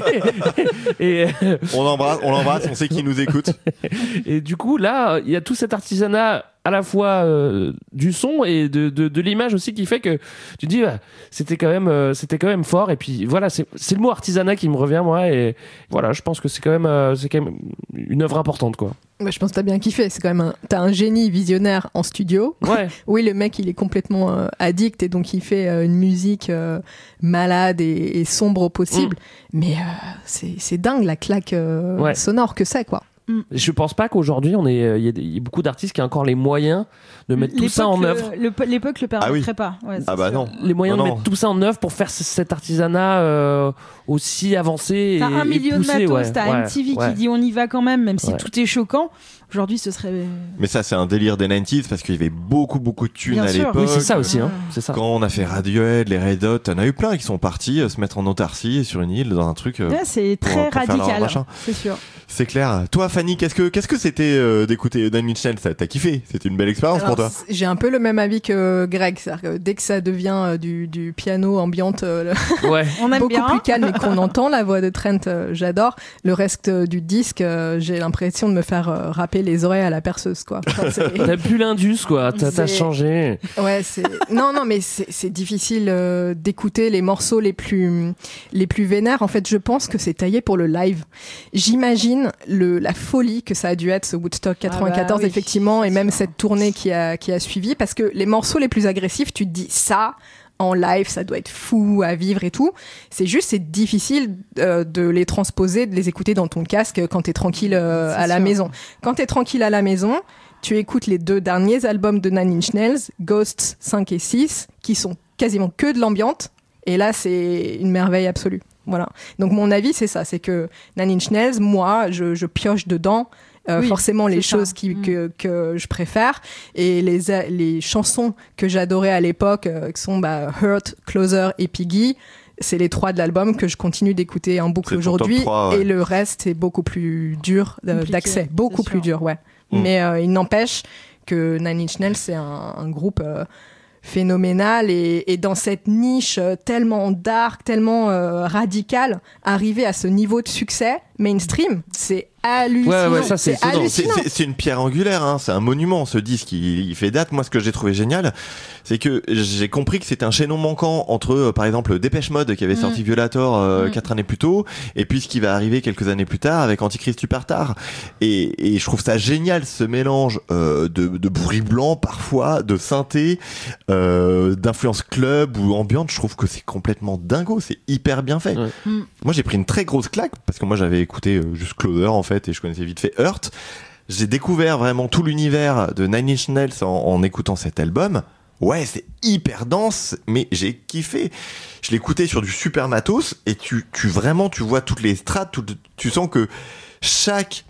et, euh, On l'embrasse, on l'embrasse, on sait qu'il nous écoute. et du coup, là, il y a tout cet artisanat à la fois euh, du son et de, de, de l'image aussi qui fait que tu te dis bah, c'était quand même euh, c'était quand même fort. Et puis voilà, c'est, c'est le mot artisanat qui me revient moi, et voilà, je pense que c'est quand même euh, c'est quand même une œuvre importante, quoi. Ouais, je pense que t'as bien kiffé. C'est quand même un... T'as un génie visionnaire en studio. Ouais. Oui, le mec, il est complètement euh, addict et donc il fait euh, une musique euh, malade et, et sombre au possible. Mais euh, c'est, c'est dingue la claque euh, Ouais. sonore que c'est, quoi. Je pense pas qu'aujourd'hui on est, il y, a des- il y a beaucoup d'artistes qui ont encore les moyens de mettre tout ça en L'époque, œuvre. le- le- L'époque le permettrait pas. Ouais, c'est Ah bah sûr. non. Les moyens Non, de non. mettre tout ça en œuvre pour faire c- cet artisanat euh, aussi avancé T'as et, un et milieu poussé, de matos, ouais, t'as ouais, M T V ouais. qui dit on y va quand même, même si Ouais. tout est choquant. Aujourd'hui, ce serait. Mais ça, c'est un délire des nineties parce qu'il y avait beaucoup, beaucoup de thunes Bien à sûr. l'époque. Oui, c'est ça aussi, hein. C'est ça. Quand on a fait Radiohead, les Red Hot, t'en as eu plein qui sont partis euh, se mettre en autarcie sur une île dans un truc. euh, Là, c'est pour- très pour faire leur radical, machin. c'est sûr. C'est clair. Toi, Fanny, qu'est-ce que qu'est-ce que c'était euh, d'écouter Nine Inch Nails? Ça t'a kiffé? C'était une belle expérience Alors, pour toi? c- j'ai un peu le même avis que Greg. C'est-à-dire que dès que ça devient euh, du, du piano ambiante euh, le- Ouais. On aime beaucoup bien. plus calme et qu'on entend la voix de Trent, euh, j'adore. Le reste euh, du disque, euh, j'ai l'impression de me faire euh, râper les oreilles à la perceuse, quoi. Enfin, c'est- T'as plus l'indus, quoi. T'as, t'as C'est- changé. Ouais, c'est non, non, mais c'est c'est difficile euh, d'écouter les morceaux les plus les plus vénères. En fait, je pense que c'est taillé pour le live. J'imagine le la folie que ça a dû être ce Woodstock quatre-vingt-quatorze, Ah bah oui, effectivement, et c'est même sûr. cette tournée qui a qui a suivi, parce que les morceaux les plus agressifs, tu te dis ça. En live, ça doit être fou à vivre et tout. C'est juste, c'est difficile euh, de les transposer, de les écouter dans ton casque quand t'es tranquille euh, C'est à la sûr. maison. Quand t'es tranquille à la maison, tu écoutes les deux derniers albums de Nine Inch Nails, Ghosts cinq et six, qui sont quasiment que de l'ambiante. Et là, c'est une merveille absolue. Voilà. Donc mon avis, c'est ça, c'est que Nine Inch Nails, moi, je, je pioche dedans. Euh, Oui, forcément les c'est ça. choses qui, Mm. que, que je préfère et les, les chansons que j'adorais à l'époque euh, qui sont bah, Hurt, Closer et Piggy, c'est les trois de l'album que je continue d'écouter en boucle C'est ton top aujourd'hui, trois, ouais. et le reste c'est beaucoup plus dur euh, Compliqué, d'accès, beaucoup c'est plus sûr. dur, ouais. Mm. Mais euh, il n'empêche que Nine Inch Nails c'est un, un groupe euh, phénoménal et, et dans cette niche euh, tellement dark, tellement euh, radicale, arriver à ce niveau de succès mainstream, c'est hallucinant. Ouais, ouais, ça, c'est étonnant. C'est, hallucinant. c'est- c'est une pierre angulaire, hein. C'est un monument, ce disque, il, il fait date. Moi, ce que j'ai trouvé génial, c'est que j'ai compris que c'était un chaînon manquant entre, euh, par exemple, Dépêche Mode, qui avait Mm. sorti Violator euh, Mm. quatre années plus tôt, et puis ce qui va arriver quelques années plus tard avec Antichrist Superstar. Et, et je trouve ça génial, ce mélange euh, de, de bruit blanc, parfois, de synthé, euh, d'influence club ou ambiante. Je trouve que c'est complètement dingo, c'est hyper bien fait. Ouais. Mm. Moi, j'ai pris une très grosse claque, parce que moi, j'avais écouté euh, juste Closer, en fait, et je connaissais vite fait Hurt. J'ai découvert vraiment tout l'univers de Nine Inch Nails en, en écoutant cet album. Ouais, c'est hyper dense, mais j'ai kiffé. Je l'écoutais sur du super matos, et tu, tu vraiment, tu vois toutes les strates, tout- tu sens que chaque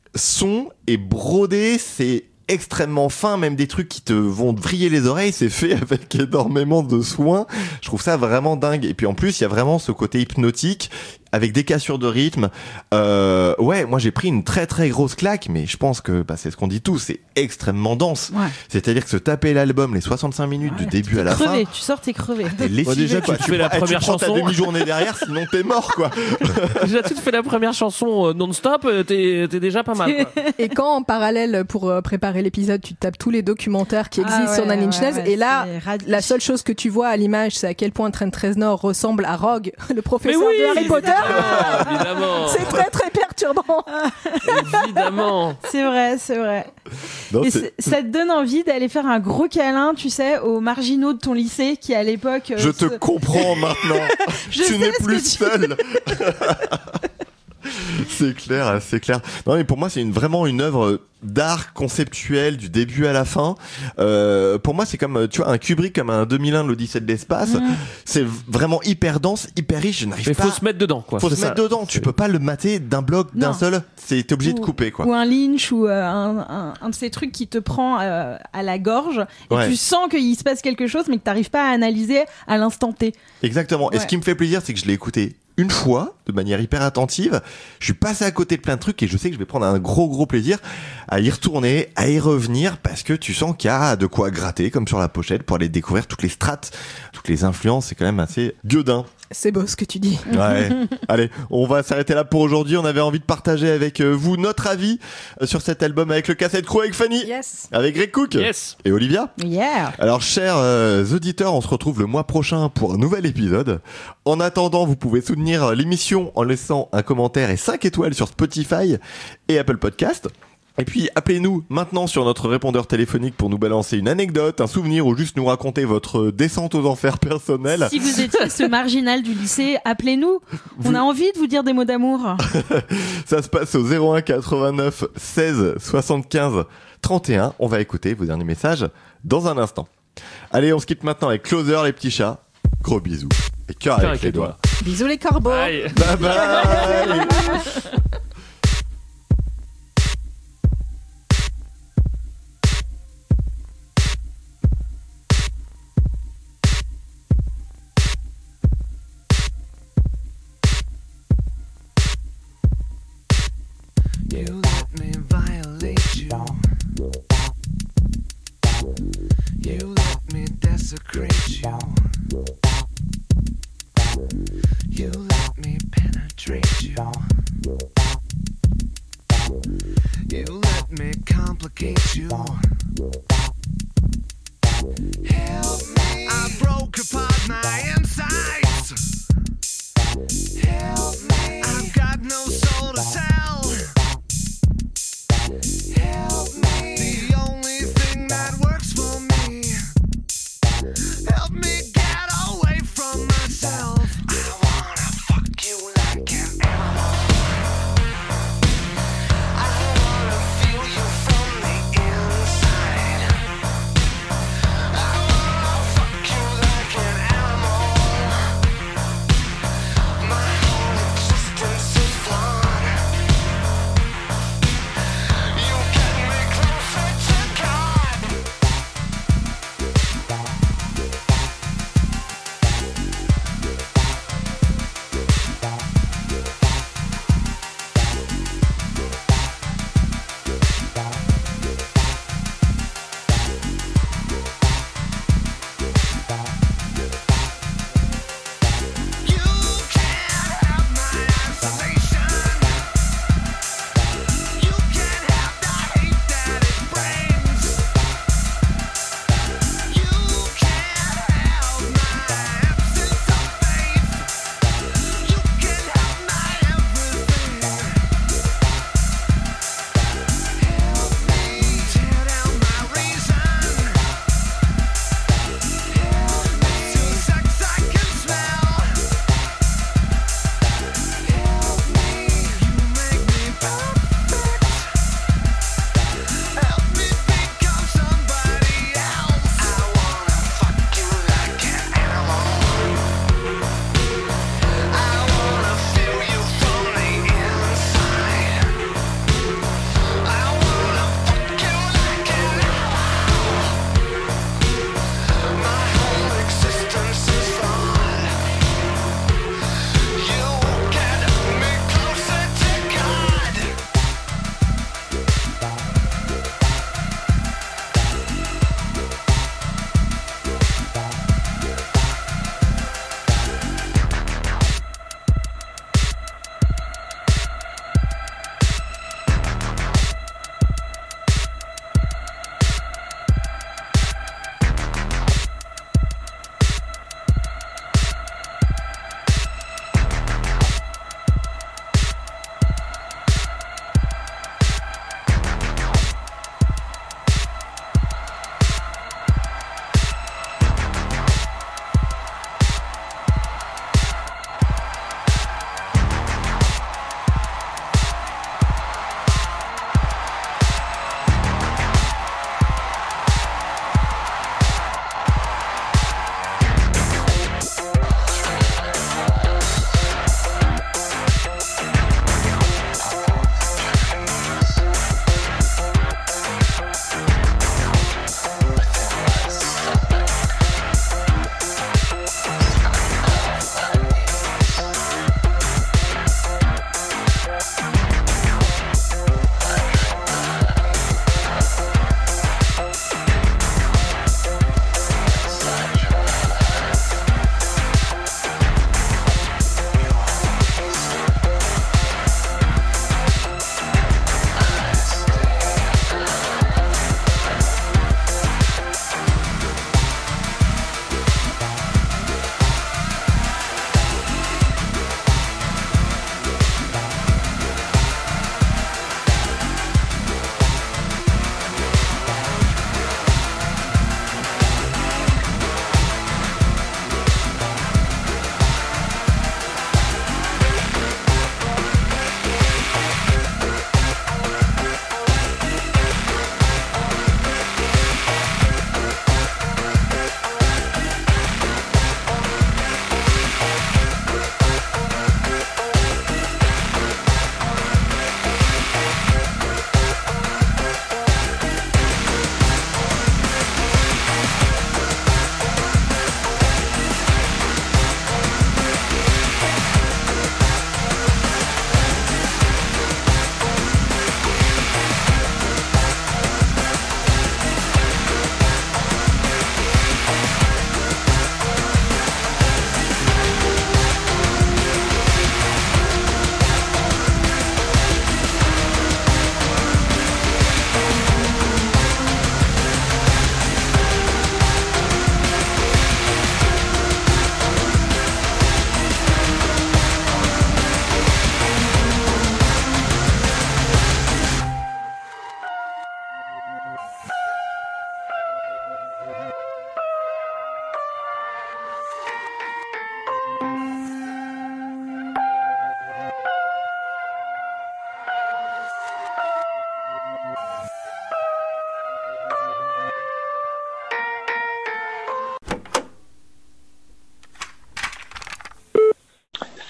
son est brodé, c'est extrêmement fin, même des trucs qui te vont vriller les oreilles, c'est fait avec énormément de soin. Je trouve ça vraiment dingue. Et puis en plus, il y a vraiment ce côté hypnotique, avec des cassures de rythme. Euh, ouais, moi j'ai pris une très très grosse claque, mais je pense que bah, c'est ce qu'on dit tous, c'est extrêmement dense. Ouais. C'est-à-dire que se taper l'album, les soixante-cinq minutes Ouais, du début t'es à la crevé, fin, tu sors, t'es crevé. t'es lessivé, Bon, déjà, quoi. tu fais la prends- première tu prends chanson. ta demi-journée derrière, sinon t'es mort, quoi. Déjà, tu te fais la première chanson euh, non-stop, euh, t'es, t'es déjà pas mal. Quoi. Et quand en parallèle, pour euh, préparer l'épisode, tu tapes tous les documentaires qui Ah existent ouais, sur Nine Inch ouais, Nails, ouais, et là, c'est radi- la seule chose que tu vois à l'image, c'est à quel point Trent Reznor ressemble à Rogue, le Mais professeur oui, de Harry Potter. évidemment, évidemment. C'est très très perturbant. Évidemment. C'est vrai, c'est vrai. Non, Et c'est- c'est- ça te donne envie d'aller faire un gros câlin, tu sais, aux marginaux de ton lycée qui à l'époque. euh, Je te se- comprends maintenant. Je tu sais n'es ce plus que tu- seul. C'est clair, c'est clair. Non, mais pour moi, c'est une, vraiment une œuvre d'art conceptuel du début à la fin. Euh, pour moi, c'est comme, tu vois, un Kubrick, comme un deux mille un de l'Odyssée de l'espace. Mm. C'est vraiment hyper dense, hyper riche. Je n'arrive Mais pas. faut se mettre dedans, quoi. Faut C'est se ça. mettre dedans. Tu peux pas le mater d'un bloc, d'un Non. seul. C'est, t'es obligé de Ou- couper, quoi. Ou un Lynch ou euh, un, un, un de ces trucs qui te prend euh, à la gorge et Ouais. tu sens qu'il se passe quelque chose mais que t'arrives pas à analyser à l'instant T. Exactement. Et Ouais. ce qui me fait plaisir, c'est que je l'ai écouté une fois, de manière hyper attentive. Je suis passé à côté de plein de trucs et je sais que je vais prendre un gros gros plaisir à y retourner, à y revenir, parce que tu sens qu'il y a de quoi gratter, comme sur la pochette, pour aller découvrir toutes les strates, toutes les influences. C'est quand même assez gueudin. C'est beau ce que tu dis. Ouais. Allez, on va s'arrêter là pour aujourd'hui. On avait envie de partager avec euh, vous notre avis euh, sur cet album avec le Cassette Crew, avec Fanny, Yes. avec Greg Cook Yes. et Olivia. Yeah. Alors, chers euh, auditeurs, on se retrouve le mois prochain pour un nouvel épisode. En attendant, vous pouvez soutenir l'émission en laissant un commentaire et cinq étoiles sur Spotify et Apple Podcast. Et puis, appelez-nous maintenant sur notre répondeur téléphonique pour nous balancer une anecdote, un souvenir ou juste nous raconter votre descente aux enfers personnelle. Si vous étiez ce marginal du lycée, appelez-nous. On a envie de vous dire des mots d'amour. Ça se passe au zéro un quatre-vingt-neuf seize soixante-quinze trente et un. On va écouter vos derniers messages dans un instant. Allez, on se quitte maintenant avec Closer, les petits chats. Gros bisous. Et cœur avec, les doigts. Bisous les corbeaux. Aïe. Bye bye. You let me violate you. You let me desecrate you. You let me penetrate you. You let me complicate you. Help me. I broke apart my insides. Help me. I've got no soul to tell. Help me. The only thing that works for me. Help me get away from myself. I wanna fuck you like an animal. I wanna feel you from the inside.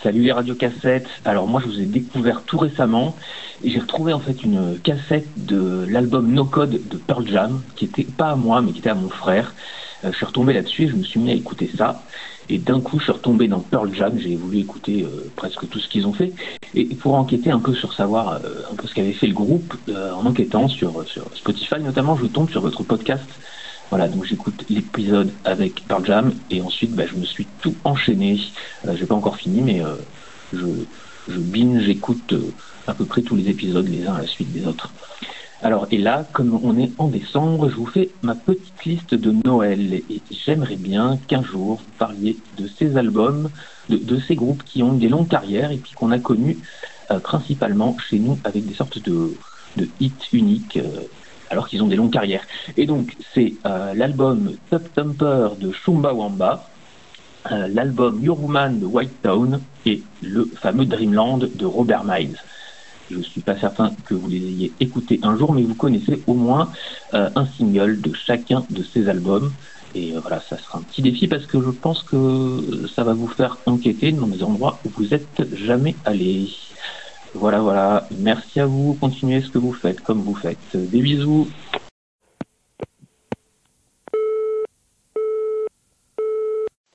Salut les radiocassettes. Alors moi je vous ai découvert tout récemment et j'ai retrouvé en fait une cassette de l'album No Code de Pearl Jam qui était pas à moi mais qui était à mon frère. Euh, je suis retombé là-dessus et je me suis mis à écouter ça. Et d'un coup je suis retombé dans Pearl Jam, j'ai voulu écouter euh, presque tout ce qu'ils ont fait. Et pour enquêter un peu sur savoir euh, un peu ce qu'avait fait le groupe, euh, en enquêtant sur, sur Spotify notamment, je tombe sur votre podcast. Voilà, donc j'écoute l'épisode avec Pearl Jam et ensuite bah, je me suis tout enchaîné. Euh, j'ai pas encore fini mais euh, je, je binge, j'écoute euh, à peu près tous les épisodes les uns à la suite des autres. Alors et là, comme on est en décembre, je vous fais ma petite liste de Noël et j'aimerais bien qu'un jour vous parliez de ces albums, de, de ces groupes qui ont des longues carrières et puis qu'on a connus euh, principalement chez nous avec des sortes de, de hits uniques. Euh, alors qu'ils ont des longues carrières. Et donc, c'est euh, l'album Top Thumper de Chumbawamba, euh, l'album Your Woman de White Town et le fameux Dreamland de Robert Miles. Je ne suis pas certain que vous les ayez écoutés un jour, mais vous connaissez au moins euh, un single de chacun de ces albums. Et euh, voilà, ça sera un petit défi parce que je pense que ça va vous faire enquêter dans des endroits où vous n'êtes jamais allés. Voilà, voilà. Merci à vous. Continuez ce que vous faites comme vous faites. Des bisous.